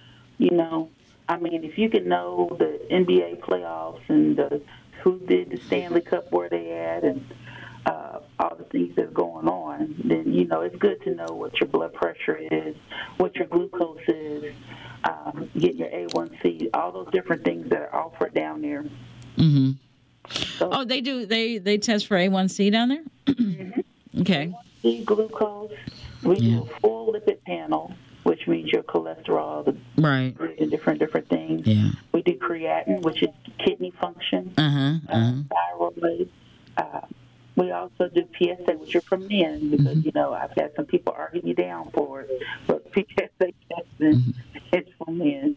I mean, if you can know the NBA playoffs and who did the Stanley Cup, where they at, and all the things that's going on, then, it's good to know what your blood pressure is, what your glucose is, get your A1C, all those different things that are offered down there. Mm-hmm. So, they do. They test for A1C down there? Mm-hmm. Okay. A1C, glucose. We do a full lipid panel, which means your cholesterol, right, and different things. Yeah. We do creatinine, which is kidney function, thyroid. We also do PSA, which are for men, because, I've had some people arguing you down for it. But PSA testing is for men.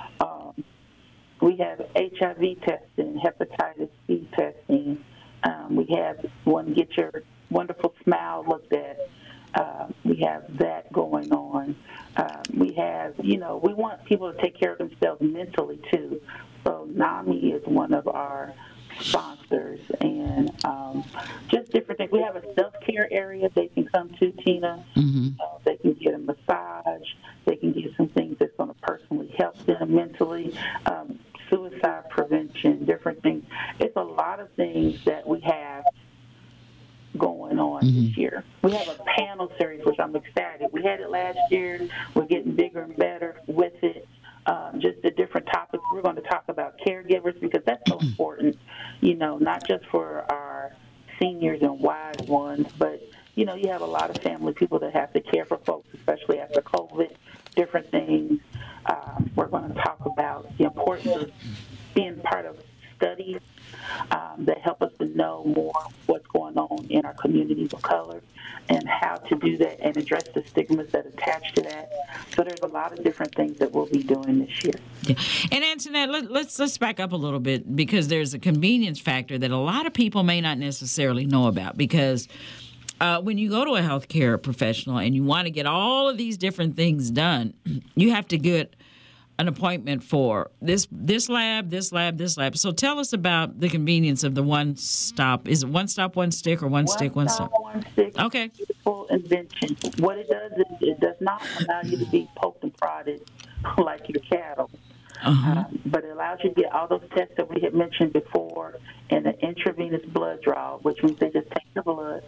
We have HIV testing, hepatitis C testing. We have one get your wonderful smile looked at. We have that going on. We have, we want people to take care of themselves mentally, too. So NAMI is one of our sponsors, and just different things. We have a self-care area they can come to, Tina. Mm-hmm. They can get a massage. They can get some things that's going to personally help them mentally. Suicide prevention, different things. It's a lot of things that we have going on this year. We have a panel series, which I'm excited. We had it last year. We're getting bigger and better with it. Just the different topics. We're going to talk about caregivers because that's so important, not just for our seniors and wise ones, but, you have a lot of family people that have to care for folks, especially after COVID, different things. We're going to talk about the importance of being part of studies that help us to know more what's going on in our communities of color and how to do that and address the stigmas that attach to that. So there's a lot of different things that we'll be doing this year. Yeah. And Antoinette, let's back up a little bit because there's a convenience factor that a lot of people may not necessarily know about because when you go to a healthcare professional and you want to get all of these different things done, you have to get an appointment for this lab, this lab, this lab. So tell us about the convenience of the one stop. Is it one stop, one stick, or one stick, one stop? One stick. Okay. Beautiful invention. What it does is it does not allow you to be poked and prodded like your cattle. But it allows you to get all those tests that we had mentioned before and an intravenous blood draw, which means they just take the blood,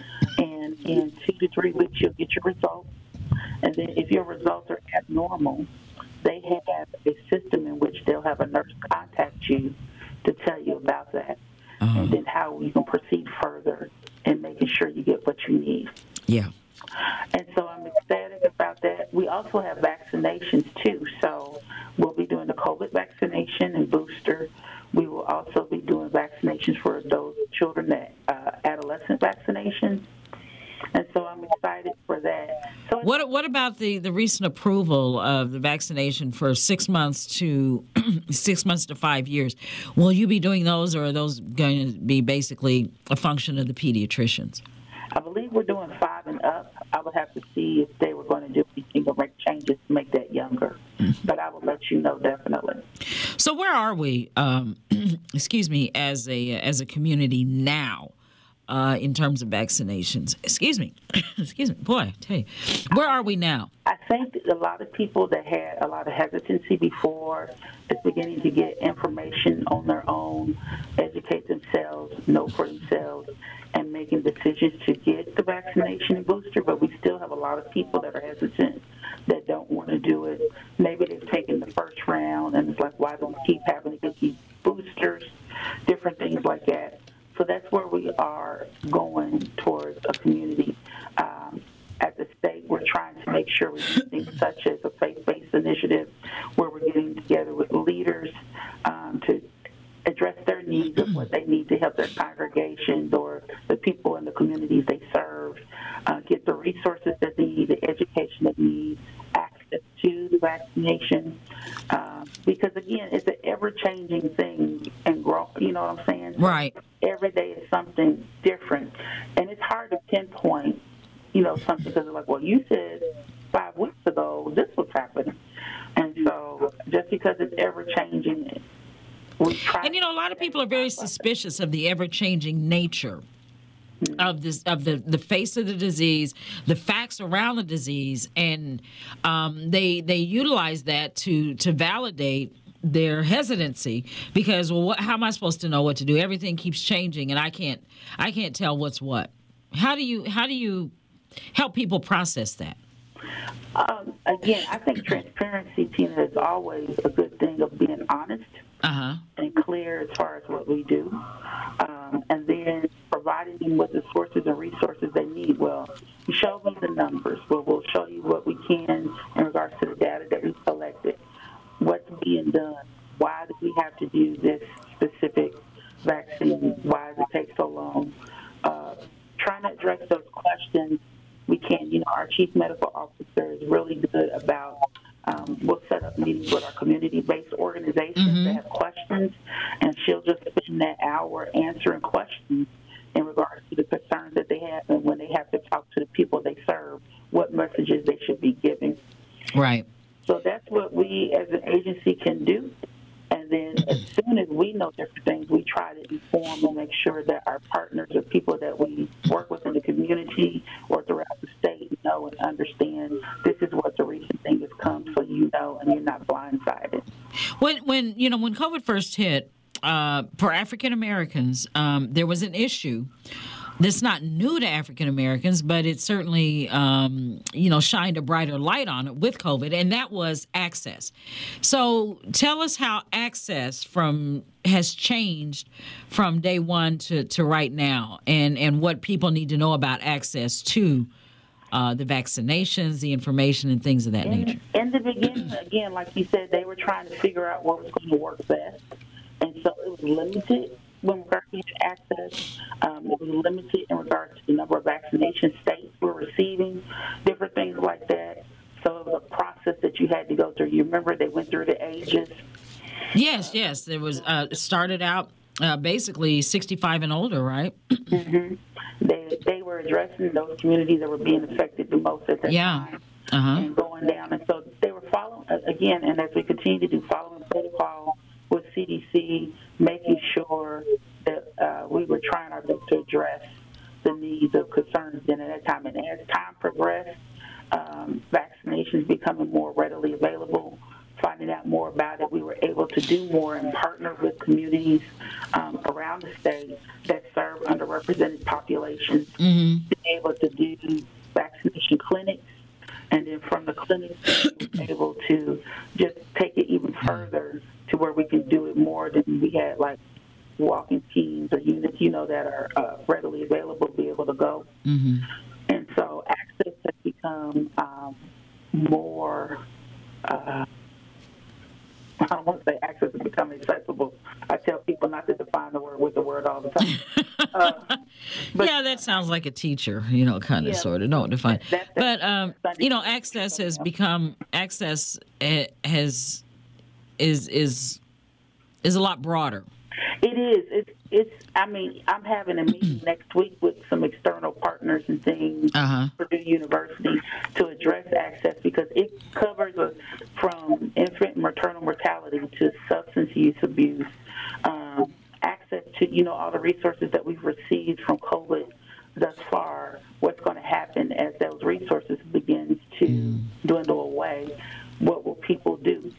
and in 2 to 3 weeks you'll get your results. And then if your results are abnormal, they have a system in which they'll have a nurse contact you to tell you about that, and then how you can proceed further in making sure you get what you need. Yeah. And so I'm excited about that. We also have vaccinations, too. So we'll be doing the COVID vaccination and booster. We will also be doing vaccinations for those children, that adolescent vaccinations. And so I'm excited for that. So what about the recent approval of the vaccination for 6 months to 6 months to 5 years? Will you be doing those, or are those going to be basically a function of the pediatricians? I believe we're doing 5 and up. I would have to see if they were going to do anything or make changes to make that younger. But I will let you know definitely. So where are we, excuse me, as a community now in terms of vaccinations? Excuse me. Boy, I tell you. Where are we now? I think a lot of people that had a lot of hesitancy before is beginning to get information on their own, educate themselves, know for themselves, and making decisions to get the vaccination and booster. But we still have a lot of people that are hesitant, that don't want to do it. Maybe they've taken the first round and it's like, why don't we keep having to get these boosters, different things like that. So that's where we are going towards a community. At the state, we're trying to make sure we do things such as a faith-based initiative where we're getting together with leaders to address their needs of what they need to help their congregations or the people in the communities they serve, get the resources that they need, the education they need, access to the vaccination. Because, again, it's an ever-changing thing and grow. You know what I'm saying? Right. Every day is something different. And it's hard to pinpoint, something because it's like, well, you said 5 weeks ago this was happening. And so just because it's ever-changing, we try. And, a lot of people are very suspicious of the ever-changing nature of this, of the face of the disease, the facts around the disease, and they utilize that to validate their hesitancy because, well, how am I supposed to know what to do? Everything keeps changing, and I can't tell what's what. How do you help people process that? Again, I think transparency, Tina, is always a good thing of being honest and clear as far as what we do, and then providing them with the sources and resources they need. Well, you show me the numbers. Well, we'll show you what we can in regards to the data that we've collected, what's being done, why do we have to do this specific vaccine, why does it take so long, trying to address those questions. We can, our chief medical officer is really good about, we'll set up meetings with our community-based organizations that have questions, and she'll just spend that hour answering questions in regards to the concerns that they have, and when they have to talk to the people they serve, what messages they should be giving. Right. So that's what we as an agency can do. And then as soon as we know different things, we try to inform and make sure that our partners or people that we work with in the community or throughout the state know and understand this is what the recent thing has come, so you know and you're not blindsided. When COVID first hit, for African Americans, there was an issue that's not new to African Americans, but it certainly, shined a brighter light on it with COVID, and that was access. So tell us how access has changed from day one to right now, and what people need to know about access to the vaccinations, the information, and things of that nature. In the beginning, again, like you said, they were trying to figure out what was going to work best, and so it was limited. When regards to access, it was limited in regards to the number of vaccination states were receiving, different things like that. So it was a process that you had to go through. You remember they went through the ages? Yes. There was started out basically 65 and older, right? Mm-hmm. They were addressing those communities that were being affected the most at that time and going down. And so they were following, again, and as we continue to do, following protocol with CDC, making sure that we were trying our best to address the needs of concerns then at that time. And as time progressed, vaccinations becoming more readily available, finding out more about it, we were able to do more and partner with communities around the state that serve underrepresented populations, being able to do vaccination clinics. And then from the clinics, we were able to just take it even further to where we can do it more than we had, like walking teams or units, that are readily available to be able to go. And so access has become more, I don't want to say access has become accessible. I tell people not to define the word with the word all the time. Yeah, that sounds like a teacher, kind of, sort of. Don't define. But, access has become, is a lot broader. It is. It's. I mean, I'm having a meeting next week with some external partners and things, Purdue University, to address access because it covers from infant and maternal mortality to substance use abuse, access to all the resources that we've received from COVID thus far. What's going to happen as those resources begin to dwindle away? What will people do?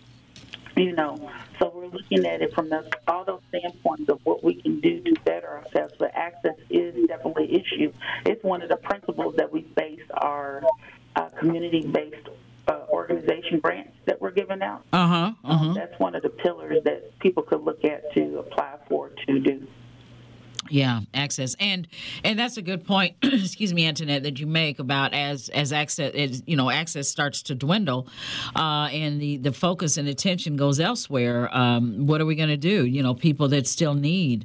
So we're looking at it from all those standpoints of what we can do to better ourselves. But access is definitely an issue. It's one of the principles that we base our community-based organization grants that we're giving out. That's one of the pillars that people could look at to apply for to do. Yeah, access, and that's a good point. Excuse me, Antoinette, that you make about as access, access starts to dwindle, and the focus and attention goes elsewhere. What are we going to do? People that still need,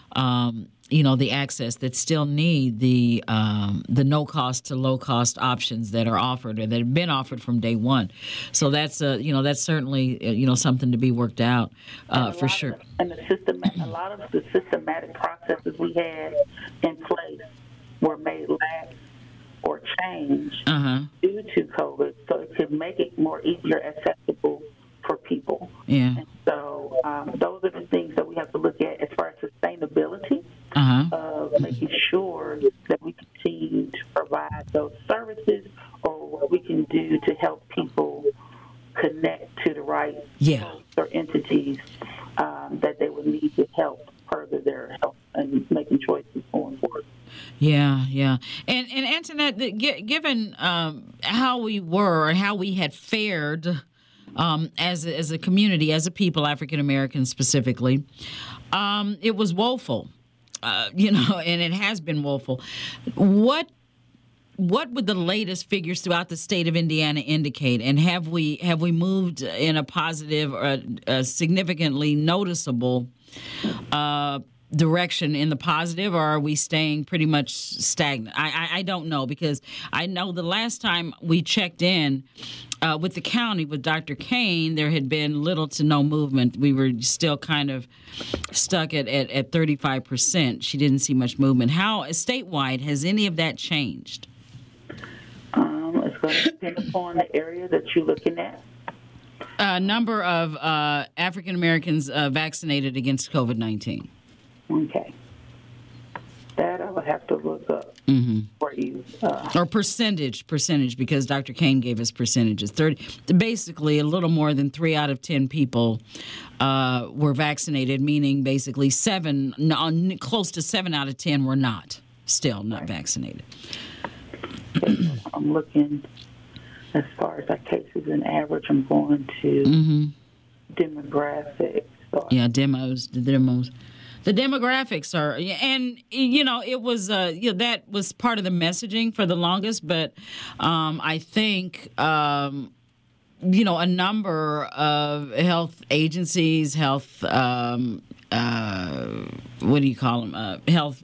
the access, that still need the no cost to low cost options that are offered or that have been offered from day one. So that's that's certainly something to be worked out for sure. A lot of the systematic processes we had in place were made lax or changed due to COVID, so it could make it more easier accessible for people. Yeah. And so those are the things that we have to look at as far as sustainability of making sure that we continue to provide those services or what we can do to help people connect to the right folks or entities that they would need to help further their health and making choices going forward. Yeah. And Antoinette, given how we were, how we had fared as a community, as a people, African Americans specifically, it was woeful, and it has been woeful. What would the latest figures throughout the state of Indiana indicate? And have we moved in a positive or a significantly noticeable direction in the positive, or are we staying pretty much stagnant? I don't know, because I know the last time we checked in with the county with Dr. Kane, there had been little to no movement. We were still kind of stuck at 35%. She didn't see much movement. How statewide has any of that changed? It's going to depend upon the area that you're looking at. Number of African Americans vaccinated against COVID-19. Okay. That I would have to look up for you. Or percentage, because Dr. Kane gave us percentages. Basically, a little more than 3 out of 10 people were vaccinated, meaning basically close to 7 out of 10 were still not vaccinated. I'm looking as far as our cases in average. I'm going to demographics. Yeah, the demos. The demographics are, and it was that was part of the messaging for the longest, but I think a number of health agencies, health what do you call them? Health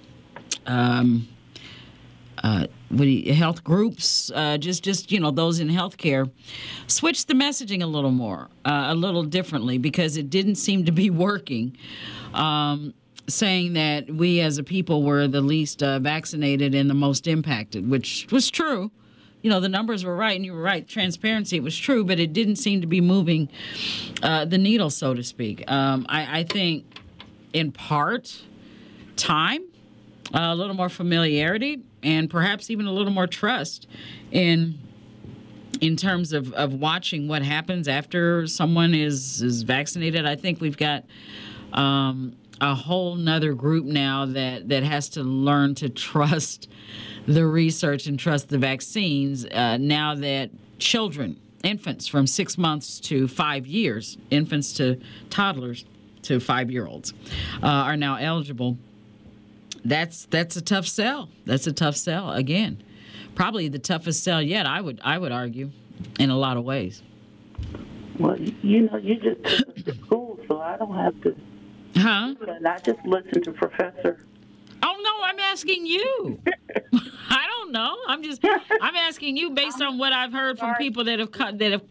health groups, just those in healthcare, switched the messaging a little more, a little differently, because it didn't seem to be working. Saying that we as a people were the least vaccinated and the most impacted, which was true. The numbers were right, and you were right. Transparency, it was true, but it didn't seem to be moving the needle, so to speak. I think, in part, time, a little more familiarity, and perhaps even a little more trust in terms of watching what happens after someone is vaccinated. I think we've got a whole nother group now that has to learn to trust the research and trust the vaccines now that infants from 6 months to 5 years, infants to toddlers to 5-year-olds are now eligible. That's a tough sell. That's a tough sell again. Probably the toughest sell yet, I would argue, in a lot of ways. Well, you just listen to school, so I don't have to. And I just listen to Professor. Oh no, I'm asking you. I don't know. I'm asking you based on what I've heard from people that have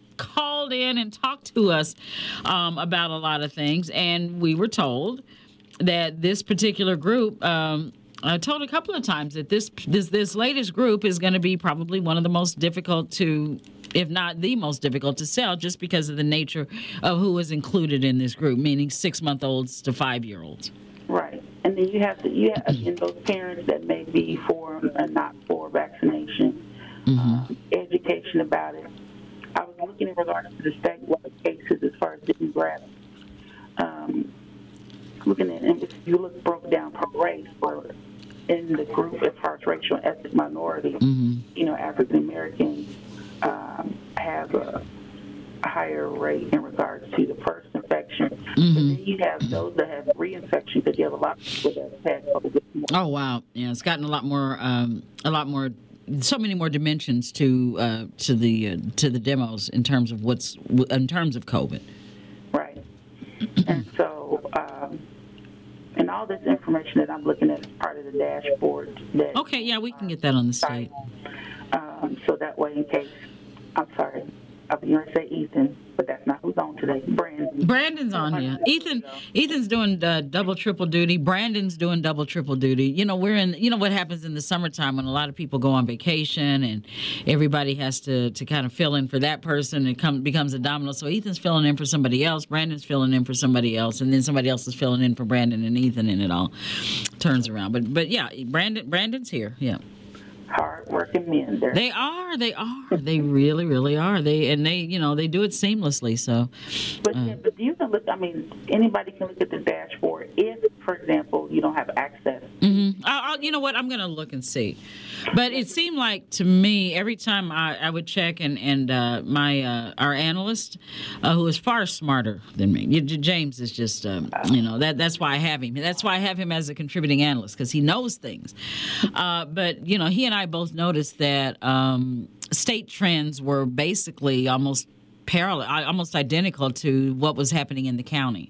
called in and talked to us about a lot of things, and we were told that this particular group, I told a couple of times that this latest group is going to be probably one of the most difficult to, if not the most difficult to sell, just because of the nature of who is included in this group, meaning 6-month-olds to 5-year-olds. Right. And then you have again, those parents that may be for and not for vaccination, education about it. I was looking in regards to the statewide cases as far as demographics. Looking at, and if you look broke down per race, or in the group as far as racial and ethnic minority, African Americans have a higher rate in regards to the first infection. But then you have those that have reinfection, because you have a lot of people that have had COVID. Oh wow, yeah, it's gotten a lot more, so many more dimensions to the demos in terms of COVID. Right, and so. And all this information that I'm looking at is part of the dashboard. Okay, yeah, we can get that on the site. So that way, in case, I'm sorry, I was going to say Ethan, but that's not who's on today. Brandon's on here. Ethan's doing double, triple duty. Brandon's doing double, triple duty. We're in, what happens in the summertime when a lot of people go on vacation and everybody has to kind of fill in for that person. It becomes a domino. So Ethan's filling in for somebody else. Brandon's filling in for somebody else. And then somebody else is filling in for Brandon and Ethan, and it all turns around. But yeah, Brandon's here. Yeah. Hard-working men. They are. They really, really are. They do it seamlessly. So, but you can look. I mean, anybody can look at the dashboard if, for example, you don't have access. You know what? I'm going to look and see. But it seemed like to me every time I would check, and our analyst, who is far smarter than me, James is just that's why I have him. That's why I have him as a contributing analyst, because he knows things. But he and I both noticed that state trends were basically almost parallel, almost identical to what was happening in the county.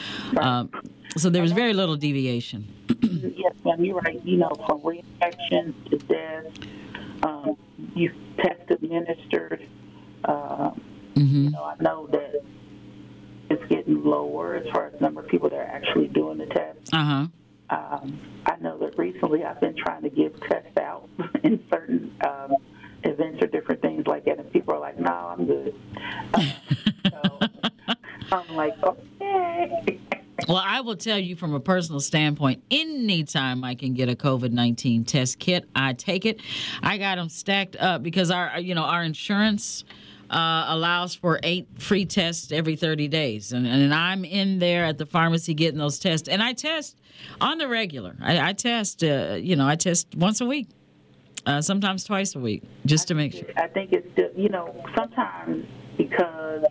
So there was very little deviation. Yes, ma'am, you're right. From reinfection to death, you test administered. I know that it's getting lower as far as number of people that are actually doing the test. I know that recently I've been trying to give tests out in certain events or different things like that, and people are like, "No, I'm good." So I'm like, "Okay." Well, I will tell you from a personal standpoint, anytime I can get a COVID-19 test kit, I take it. I got them stacked up because our insurance allows for 8 free tests every 30 days. And I'm in there at the pharmacy getting those tests. And I test on the regular. I test, I test once a week, sometimes twice a week, just to make sure. I think it's, sometimes because,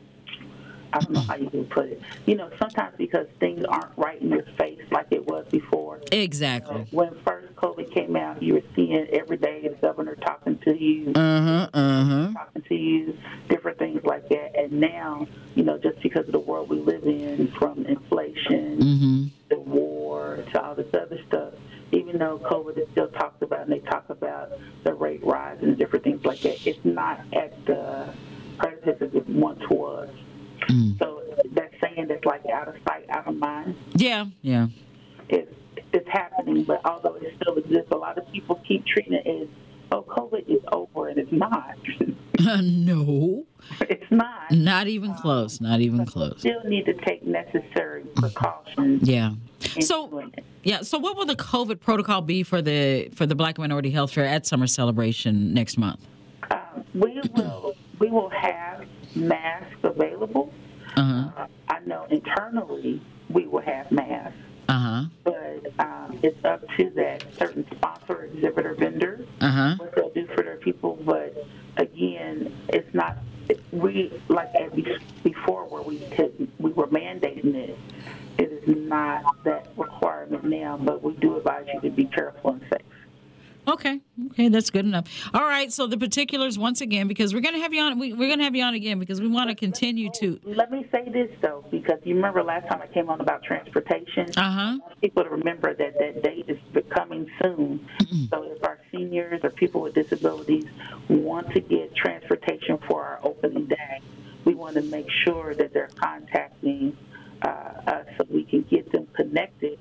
I don't know how you can put it, sometimes because things aren't right in your face like it was before. Exactly. When first COVID came out, you were seeing every day the governor talking to you, talking to you, different things like that. And now, just because of the world we live in, from inflation, the war, to all this other stuff, even though COVID is still talked about and they talk about the rate rise and different things like that, it's not at the precipice it once was. So that saying that's like out of sight, out of mind. Yeah. It's happening, but although it still exists, a lot of people keep treating it as, COVID is over, and it's not. No. It's not. Not even close. Not even close. Still need to take necessary precautions. Yeah. So what will the COVID protocol be for the Black Minority Health Fair at Summer Celebration next month? We will have masks available. I know internally we will have masks. But it's up to that certain sponsor, exhibitor, vendor, what they'll do for their people. But again, it's not, like before where we were mandating it. It is not that requirement now, but we do advise you to be careful and safe. Okay, that's good enough. All right, so the particulars once again, because we're going to have you on. We're going to have you on again because we want to continue to. Let me say this though, because you remember last time I came on about transportation. People to remember that date is coming soon. So if our seniors or people with disabilities want to get transportation for our opening day, we want to make sure that they're contacting us so we can get them connected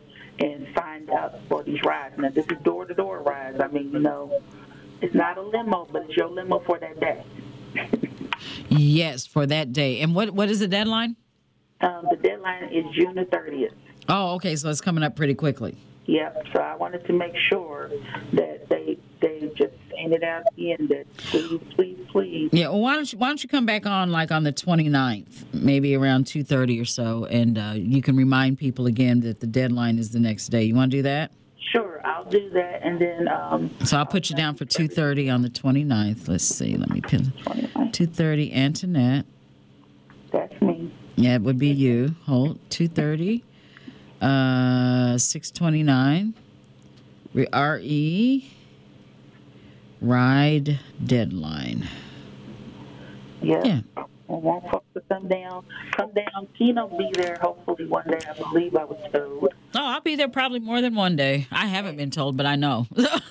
and this is door-to-door rides. I mean, it's not a limo, but it's your limo for that day. Yes, for that day. And what is the deadline? The deadline is June the 30th. Oh, okay, so it's coming up pretty quickly. Yep. So I wanted to make sure that they just send it out again. That please. Yeah. Well, why don't you come back on like on the 29th, maybe around 2:30 or so, and you can remind people again that the deadline is the next day. You want to do that? Sure, I'll do that, and then. So I'll put you down for 2:30 on the 29th. Let's see. Let me pin 2:30. Antoinette. That's me. Yeah, it would be you. Hold 2:30. 6:29. Ride deadline. Yeah. I want folks to come down. Tina will be there hopefully one day. I believe I was told. Oh, I'll be there probably more than one day. I haven't been told, but I know.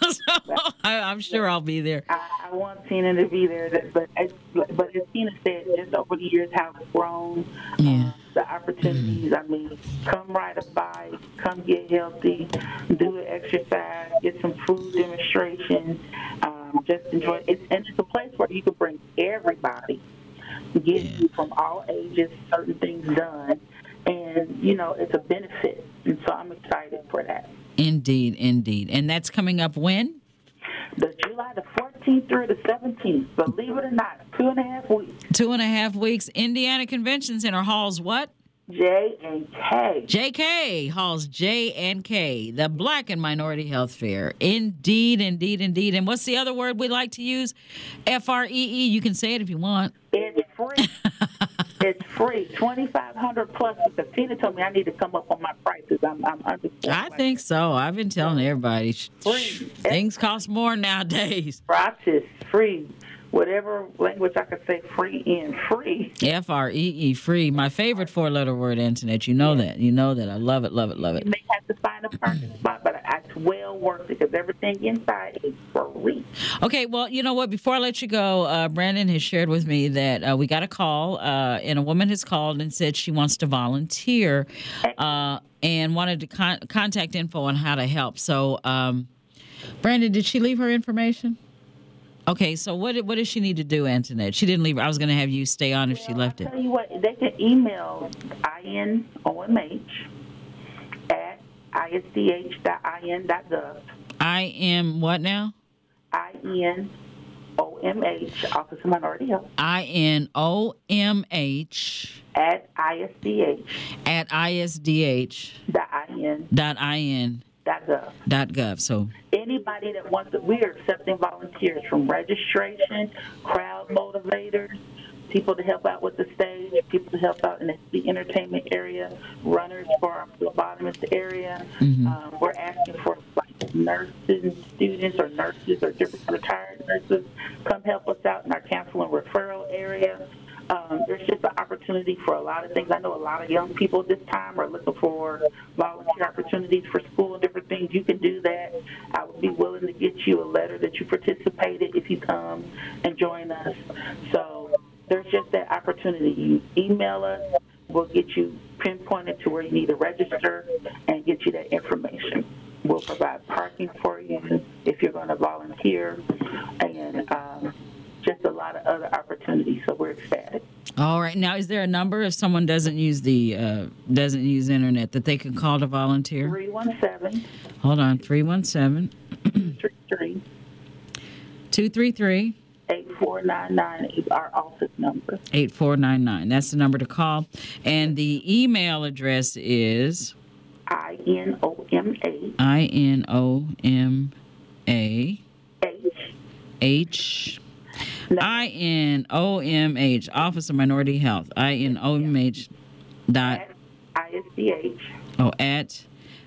I'm sure I'll be there. I want Tina to be there, but as Tina said, just over the years how it's grown. Yeah. The opportunities. I mean, come ride a bike, come get healthy, do an exercise, get some food demonstration, just enjoy it. And it's a place where you can bring everybody, get you from all ages, certain things done, and it's a benefit. And so I'm excited for that. Indeed. And that's coming up when? The July the 14th through the 17th. Believe it or not, 2.5 weeks. 2.5 weeks. Indiana Convention Center halls what? J&K. JK halls J&K, the Black and Minority Health Fair. Indeed. And what's the other word we like to use? FREE. You can say it if you want. It's free. It's free. $2,500 plus. Because Tina told me I need to come up on my prices. I'm I think so. I've been telling everybody. Free. Things cost more nowadays. Prices free. Whatever language I could say, free in free. FREE, free. My favorite four-letter word, Antoinette. You know that. I love it. You may have to find a parking spot, but it's well worth it because everything inside is free. Okay, well, you know what? Before I let you go, Brandon has shared with me that we got a call, and a woman has called and said she wants to volunteer and wanted to contact info on how to help. So, Brandon, did she leave her information? Okay, so what does she need to do, Antoinette? She didn't leave. I was going to have you stay on if she left it. I'll tell you what, they can email INOMH at isdh.in.gov. IM what now? INOMH, Office of Minority Health. INOMH at ISDH. At ISDH. .gov. So anybody that wants to, we are accepting volunteers from registration, crowd motivators, people to help out with the stage, people to help out in the entertainment area, runners for our phlebotomist area. Mm-hmm. We're asking for like nursing students or nurses or different retired nurses come help us out in our counseling referral area. There's just an opportunity for a lot of things. I know a lot of young people at this time are looking for volunteer opportunities for school and different things. You can do that. I would be willing to get you a letter that you participated if you come and join us. So there's just that opportunity. You email us. We'll get you pinpointed to where you need to register and get you that information. We'll provide parking for you if you're going to volunteer, and just a lot of other opportunities. So we're excited. All right. Now, is there a number if someone doesn't use the internet that they can call to volunteer? 317. Hold on. 317. 233. 8499 is our office number. 8499. That's the number to call. And the email address is INOMA. INOMH, Office of Minority Health. INOMH dot ISDH. Oh, at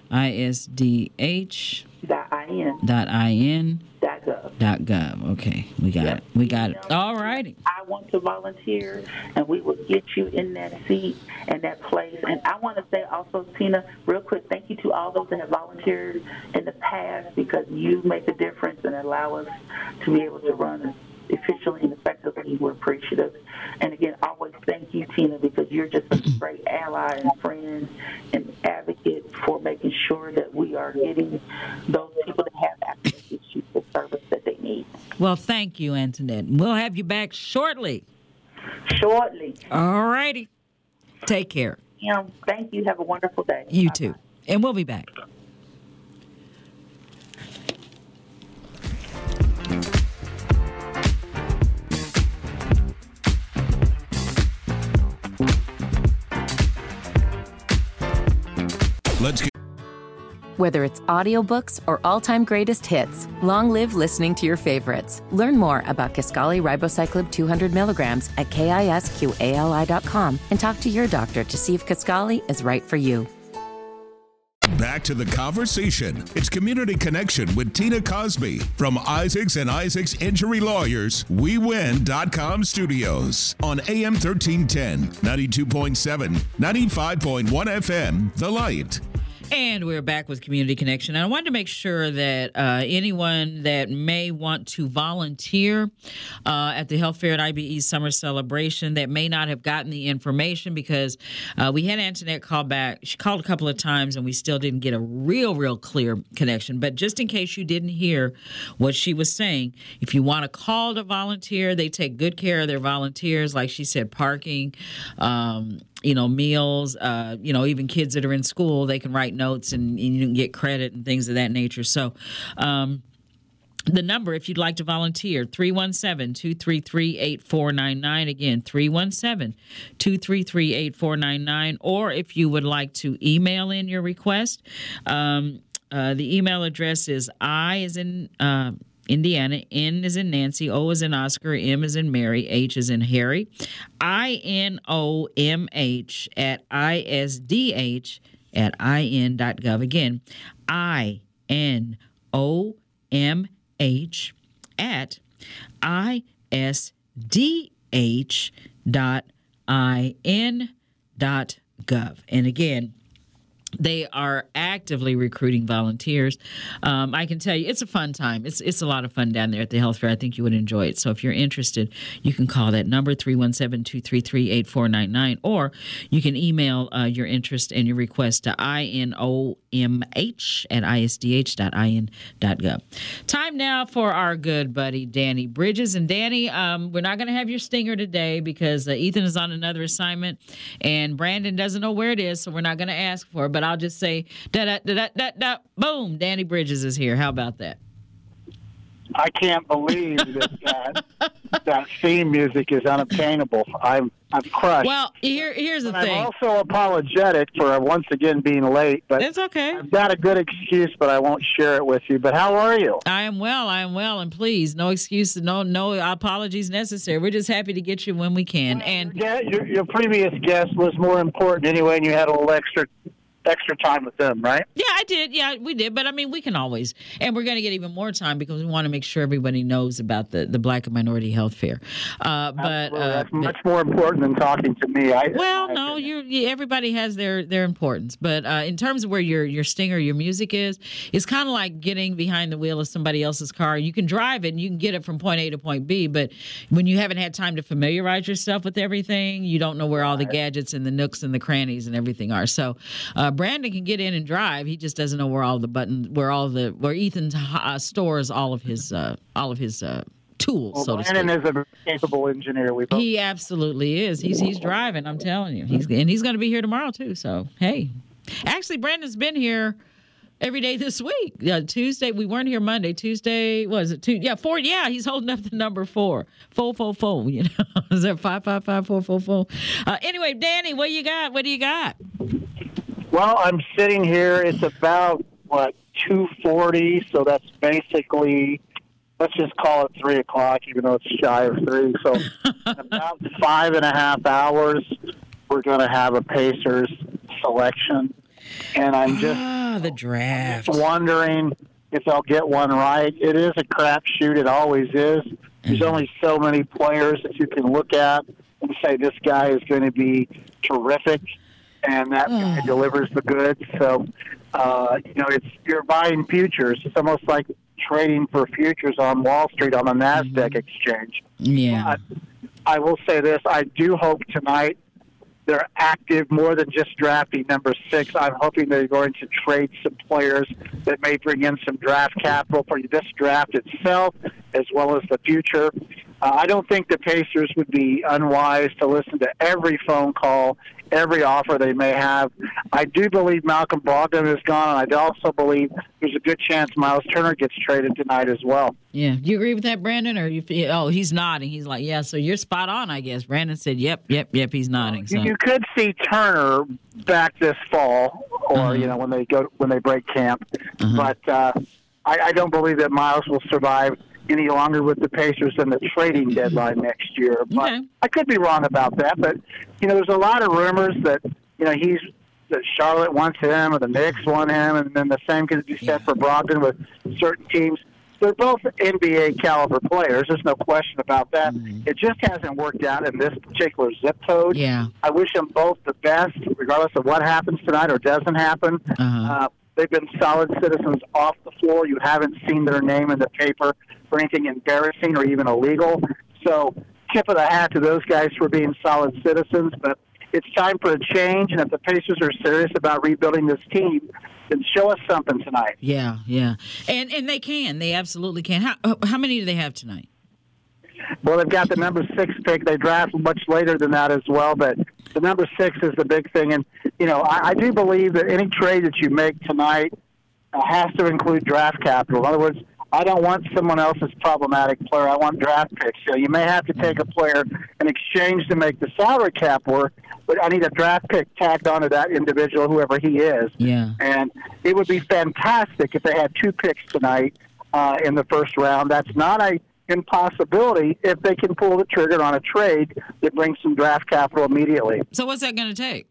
ISDH dot IN dot gov. Okay, we got it. All righty. I want to volunteer, and we will get you in that seat and that place. And I want to say also, Tina, real quick, thank you to all those that have volunteered in the past, because you make a difference and allow us to be able to run efficiently and effectively. We're appreciative. And again, always thank you, Tina, because you're just a great ally and friend and advocate for making sure that we are getting those people Well, thank you, Antoinette. We'll have you back shortly. Shortly. All righty. Take care. Thank you. Have a wonderful day. You Bye-bye. too. And we'll be back. Let's get. Whether it's audiobooks or all-time greatest hits, long live listening to your favorites. Learn more about Kisqali Ribociclib 200 milligrams at KISQALI.com and talk to your doctor to see if Kisqali is right for you. Back to the conversation. It's Community Connection with Tina Cosby from Isaacs and Isaacs Injury Lawyers, WeWin.com studios on AM 1310, 92.7, 95.1 FM, The Light. And we're back with Community Connection. And I wanted to make sure that anyone that may want to volunteer at the Health Fair at IBE Summer Celebration that may not have gotten the information, because we had Antoinette call back. She called a couple of times and we still didn't get a real clear connection. But just in case you didn't hear what she was saying, if you want to call to volunteer, they take good care of their volunteers. Like she said, parking, meals, even kids that are in school, they can write notes and you can get credit and things of that nature. So the number, if you'd like to volunteer, 317-233-8499. Again, 317-233-8499. Or if you would like to email in your request, the email address is I as in Indiana, N as in Nancy, O as in Oscar, M as in Mary, H as in Harry, INOMH at ISDH@IN.gov. Again, INOMH at ISDH.IN.gov. And again, they are actively recruiting volunteers. I can tell you, it's a fun time. It's a lot of fun down there at the Health Fair. I think you would enjoy it. So if you're interested, you can call that number, 317-233-8499, or you can email your interest and your request to INOMH@ISDH.IN.gov. Time now for our good buddy, Danny Bridges. And Danny, we're not going to have your stinger today because Ethan is on another assignment and Brandon doesn't know where it is, so we're not going to ask for it. But I'll just say, da-da-da-da-da-da, boom, Danny Bridges is here. How about that? I can't believe that theme music is unobtainable. I'm crushed. Well, here's the thing. I'm also apologetic for once again being late, but it's okay. I've got a good excuse, but I won't share it with you. But how are you? I am well, and please, no excuses, no apologies necessary. We're just happy to get you when we can. And your previous guest was more important anyway, and you had a little extra time with them, right? Yeah, I did. Yeah, we did. But, I mean, we can always. And we're going to get even more time because we want to make sure everybody knows about the Black and Minority Health Fair. That's much more important than talking to me. Everybody has their importance. But in terms of where your stinger, your music is, it's kind of like getting behind the wheel of somebody else's car. You can drive it and you can get it from point A to point B. But when you haven't had time to familiarize yourself with everything, you don't know where all the gadgets and the nooks and the crannies and everything are. So, Brandon can get in and drive. He just doesn't know where all the buttons, where Ethan stores all of his tools. So Brandon is a capable engineer. He absolutely is. He's driving. I'm telling you. He's going to be here tomorrow too. So hey, actually, Brandon's been here every day this week. Tuesday, we weren't here Monday. Tuesday, was it 2? Yeah, 4. Yeah, he's holding up the number 4. 444. You know, is that 555-444? Anyway, Danny, what do you got? Well, I'm sitting here. It's about 2:40, so that's basically, let's just call it 3 o'clock, even though it's shy of 3. So in about 5.5 hours, we're going to have a Pacers selection, and I'm just the draft. Wondering if I'll get one right. It is a crapshoot. It always is. There's only so many players that you can look at and say this guy is going to be terrific. And that guy delivers the goods. So, you're buying futures. It's almost like trading for futures on Wall Street on the NASDAQ exchange. Yeah. But I will say this. I do hope tonight they're active more than just drafting number 6. I'm hoping they're going to trade some players that may bring in some draft capital for this draft itself as well as the future. I don't think the Pacers would be unwise to listen to every phone call, every offer they may have. I do believe Malcolm Brogdon is gone, and I also believe there's a good chance Miles Turner gets traded tonight as well. Yeah. Do you agree with that, Brandon? Or he's nodding. He's like, yeah, so you're spot on, I guess. Brandon said, yep, he's nodding. So. You could see Turner back this fall or, when they break camp. But I don't believe that Miles will survive any longer with the Pacers than the trading deadline next year. But I could be wrong about that. But, there's a lot of rumors that, that Charlotte wants him or the Knicks want him, and then the same could be said for Brogdon with certain teams. They're both NBA caliber players. There's no question about that. It just hasn't worked out in this particular zip code. Yeah. I wish them both the best, regardless of what happens tonight or doesn't happen. They've been solid citizens off the floor. You haven't seen their name in the paper for anything embarrassing or even illegal. So tip of the hat to those guys for being solid citizens. But it's time for a change, and if the Pacers are serious about rebuilding this team, then show us something tonight. Yeah. And they can. They absolutely can. How many do they have tonight? Well, they've got the number 6 pick. They draft much later than that as well, but the number 6 is the big thing. And, I do believe that any trade that you make tonight has to include draft capital. In other words, I don't want someone else's problematic player. I want draft picks. So you may have to take a player in exchange to make the salary cap work, but I need a draft pick tagged onto that individual, whoever he is. Yeah. And it would be fantastic if they had 2 picks tonight in the first round. That's not a impossibility if they can pull the trigger on a trade that brings some draft capital immediately. So what's that going to take?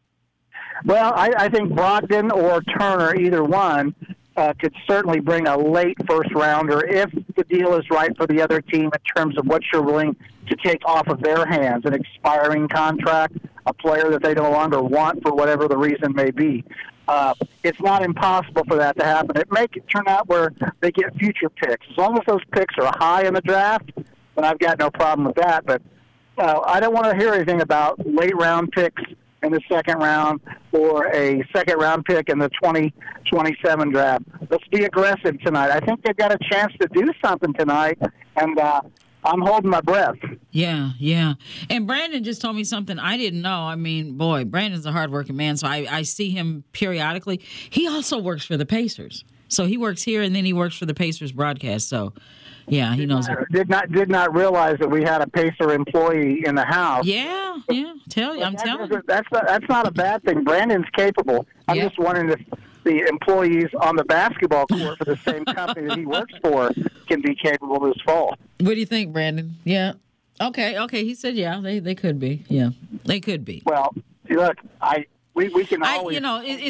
Well, I think Brogdon or Turner, either one, could certainly bring a late first rounder if the deal is right for the other team in terms of what you're willing to take off of their hands, an expiring contract, a player that they no longer want for whatever the reason may be. It's not impossible for that to happen. It may turn out where they get future picks. As long as those picks are high in the draft, then I've got no problem with that. But I don't want to hear anything about late round picks in the second round or a second round pick in the 2027 draft. Let's be aggressive tonight. I think they've got a chance to do something tonight, and I'm holding my breath. Yeah. And Brandon just told me something I didn't know. I mean, boy, Brandon's a hardworking man, so I see him periodically. He also works for the Pacers. So he works here, and then he works for the Pacers broadcast. So, yeah, he knows. Did not realize that we had a Pacer employee in the house. Yeah. I'm telling you. That's not a bad thing. Brandon's capable. I'm just wondering if the employees on the basketball court for the same company that he works for can be capable this fall. What do you think, Brandon? Yeah. Okay. He said, yeah, they could be. Yeah, they could be. Well, look, we can always.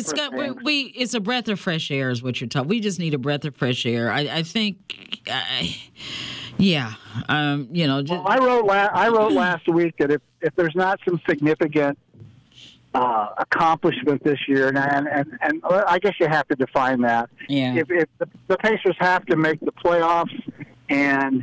It's a breath of fresh air is what you're talking. We just need a breath of fresh air. I think. Yeah. Well, I wrote last week that if there's not some significant accomplishment this year, and I guess you have to define that. Yeah. If the Pacers have to make the playoffs and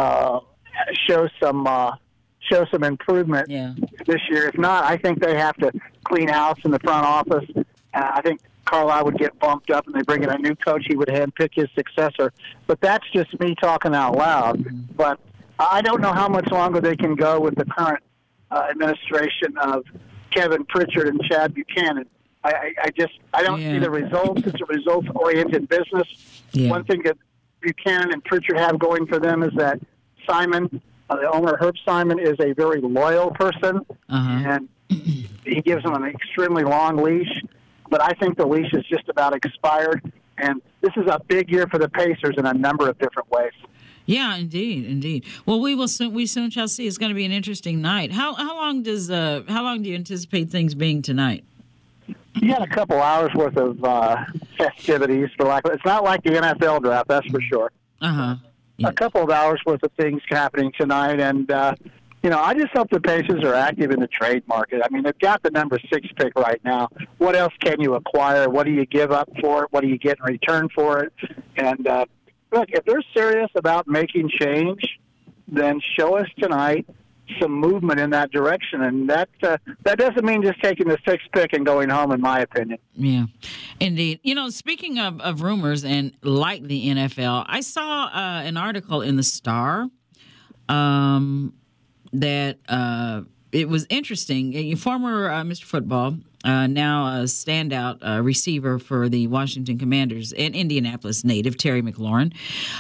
show some improvement this year. If not, I think they have to clean house in the front office. I think Carlisle would get bumped up, and they bring in a new coach. He would handpick his successor. But that's just me talking out loud. But I don't know how much longer they can go with the current administration of Kevin Pritchard and Chad Buchanan. I don't see the results. It's a results-oriented business. Yeah. One thing that Buchanan and Pritchard have going for them is that Simon, the owner, Herb Simon, is a very loyal person, and he gives them an extremely long leash. But I think the leash is just about expired, and this is a big year for the Pacers in a number of different ways. Yeah, indeed. Well, we soon shall see. It's going to be an interesting night. How long do you anticipate things being tonight? You got a couple hours worth of festivities, it's not like the NFL draft, that's for sure. Yeah. A couple of hours worth of things happening tonight, and I just hope the Pacers are active in the trade market. I mean, they've got the number 6 pick right now. What else can you acquire? What do you give up for it? What do you get in return for it? And look, if they're serious about making change, then show us tonight some movement in that direction, and that doesn't mean just taking the sixth pick and going home, in my opinion. Yeah, indeed. Speaking of rumors and like the NFL, I saw an article in the Star that it was interesting. Former Mr. Football, now a standout receiver for the Washington Commanders and Indianapolis native, Terry McLaurin.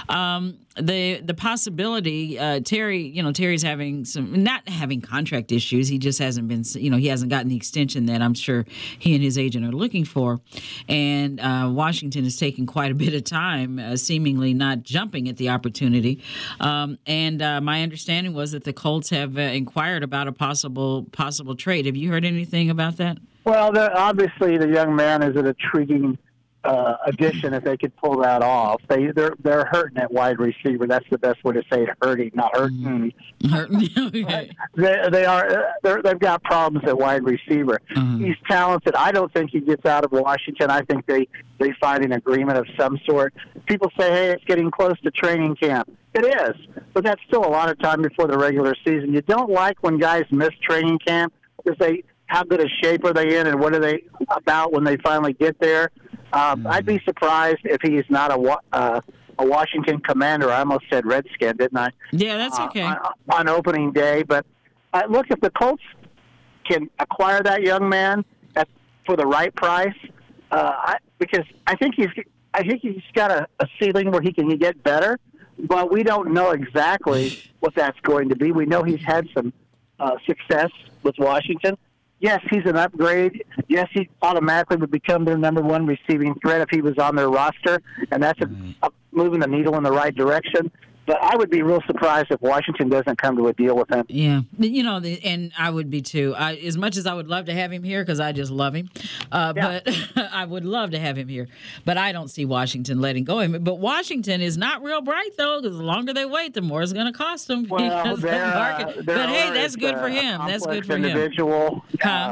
The possibility, Terry's having not having contract issues. He just hasn't been, he hasn't gotten the extension that I'm sure he and his agent are looking for. And Washington is taking quite a bit of time, seemingly not jumping at the opportunity. And my understanding was that the Colts have inquired about a possible trade. Have you heard anything about that? Well, obviously the young man is an intriguing addition if they could pull that off. They're hurting at wide receiver. That's the best way to say it. Hurting, not hurting. Okay. They've got problems at wide receiver. He's talented. I don't think he gets out of Washington. I think they find an agreement of some sort. People say, hey, it's getting close to training camp. It is, but that's still a lot of time before the regular season. You don't like when guys miss training camp because how good a shape are they in and what are they about when they finally get there? I'd be surprised if he's not a Washington Commander. I almost said Redskin, didn't I? Yeah, that's okay. On opening day. But look, if the Colts can acquire that young man for the right price, because I think he's got a ceiling where he can get better, but we don't know exactly what that's going to be. We know he's had some success with Washington. Yes, he's an upgrade. Yes, he automatically would become their number one receiving threat if he was on their roster, and that's moving the needle in the right direction. But I would be real surprised if Washington doesn't come to a deal with him. Yeah, and I would be too. As much as I would love to have him here because I just love him, but I would love to have him here. But I don't see Washington letting go of him. But Washington is not real bright though, because the longer they wait, the more it's going to cost them. Well, but hey, that's good for him. That's good for individual.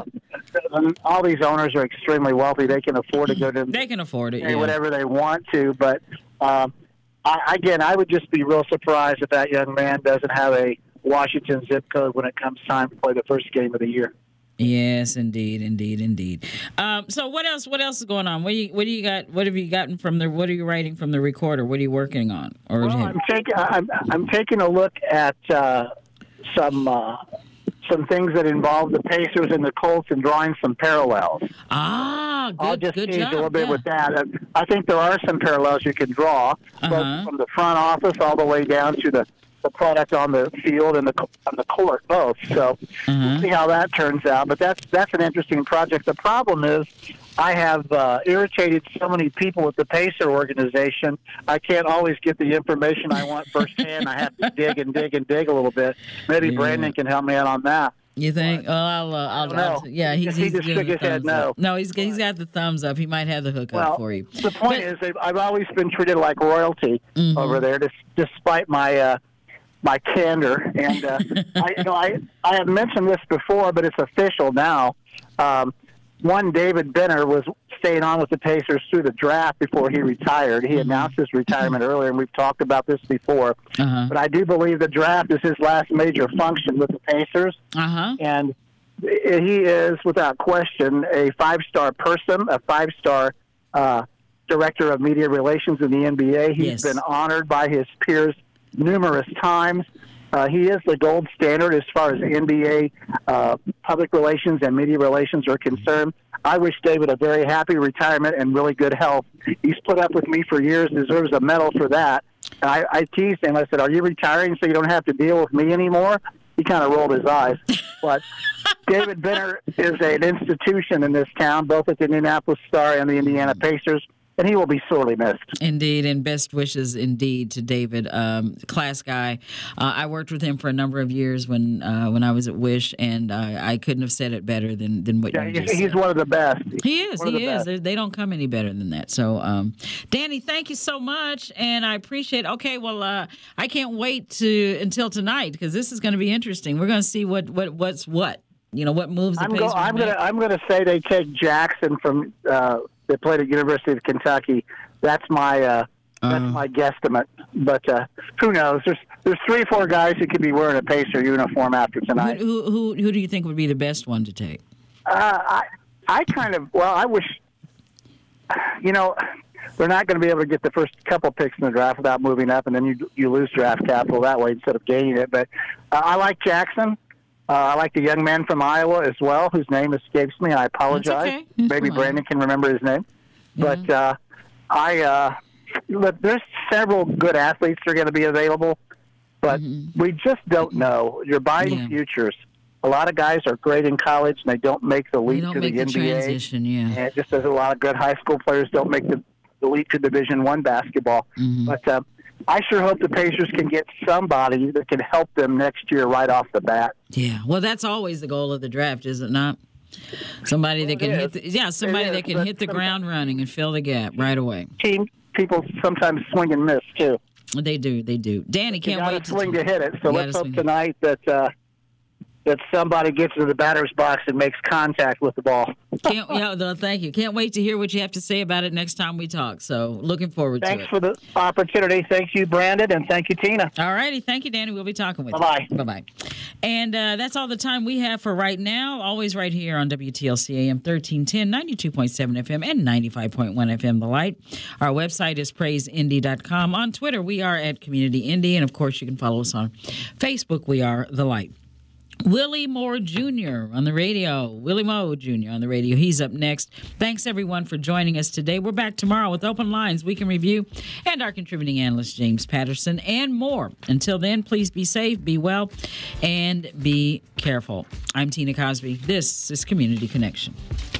All these owners are extremely wealthy. They can afford to go to. They can afford it. Whatever they want to, but. I would just be real surprised if that young man doesn't have a Washington zip code when it comes time to play the first game of the year. Yes, indeed. So what else is going on? What do you got? What have you gotten from the? What are you writing from the recorder? What are you working on? I'm taking a look at some things that involve the Pacers and the Colts and drawing some parallels. Good. I'll just tease a little bit with that. I think there are some parallels you can draw, both from the front office all the way down to the product on the field and on the court, both. So we'll see how that turns out. But that's an interesting project. The problem is I have irritated so many people with the Pacer organization. I can't always get the information I want firsthand. I have to dig a little bit. Maybe Brandon can help me out on that. You think? Well, I'll know. Yeah, he just shook his head no. No, he's got the thumbs up. He might have the hookup for you. The point is, I've always been treated like royalty over there, despite my candor. And I have mentioned this before, but it's official now. One, David Benner was staying on with the Pacers through the draft before he retired. He announced his retirement earlier, and we've talked about this before. But I do believe the draft is his last major function with the Pacers. And he is, without question, a five-star person, a five-star director of media relations in the NBA. He's been honored by his peers numerous times. He is the gold standard as far as NBA public relations and media relations are concerned. I wish David a very happy retirement and really good health. He's put up with me for years and deserves a medal for that. I teased him. I said, "Are you retiring so you don't have to deal with me anymore?" He kind of rolled his eyes. But David Benner is an institution in this town, both at the Indianapolis Star and the Indiana Pacers. And he will be sorely missed. Indeed, and best wishes indeed to David. Class guy. I worked with him for a number of years when I was at Wish, and I couldn't have said it better than what you just said. He's one of the best. He is. They don't come any better than that. So, Danny, thank you so much, and I appreciate it. Okay, well, I can't wait until tonight because this is going to be interesting. We're going to see what's what. What moves the Pacers. I'm going to say they take Jackson from. They played at University of Kentucky. That's my That's my guesstimate. But who knows? There's 3 or 4 guys who could be wearing a Pacer uniform after tonight. Who do you think would be the best one to take? I wish, they're not going to be able to get the first couple picks in the draft without moving up, and then you lose draft capital that way instead of gaining it. But I like Jackson. I like the young man from Iowa as well, whose name escapes me. I apologize. Okay. Maybe Brandon can remember his name. Mm-hmm. But look, there's several good athletes that are going to be available, but we just don't know. You're buying futures. A lot of guys are great in college, and they don't make the leap to the NBA. Transition, And it just as a lot of good high school players don't make the leap to Division I basketball. But I sure hope the Pacers can get somebody that can help them next year right off the bat. Yeah, well, that's always the goal of the draft, is it not? Somebody that can hit the ground running and fill the gap right away. People sometimes swing and miss too. They do. Danny, can't wait to swing to hit it. So let's hope tonight that somebody gets into the batter's box and makes contact with the ball. Thank you. Can't wait to hear what you have to say about it next time we talk. So looking forward to it. Thanks for the opportunity. Thank you, Brandon, and thank you, Tina. All righty. Thank you, Danny. We'll be talking with you. Bye-bye. Bye-bye. And that's all the time we have for right now. Always right here on WTLC AM 1310, 92.7 FM, and 95.1 FM The Light. Our website is praiseindy.com. On Twitter, we are at Community Indy. And, of course, you can follow us on Facebook. We are The Light. Willie Moore Jr. on the radio. Willie Moore Jr. on the radio. He's up next. Thanks, everyone, for joining us today. We're back tomorrow with Open Lines, Weekend Review, and our contributing analyst, James Patterson, and more. Until then, please be safe, be well, and be careful. I'm Tina Cosby. This is Community Connection.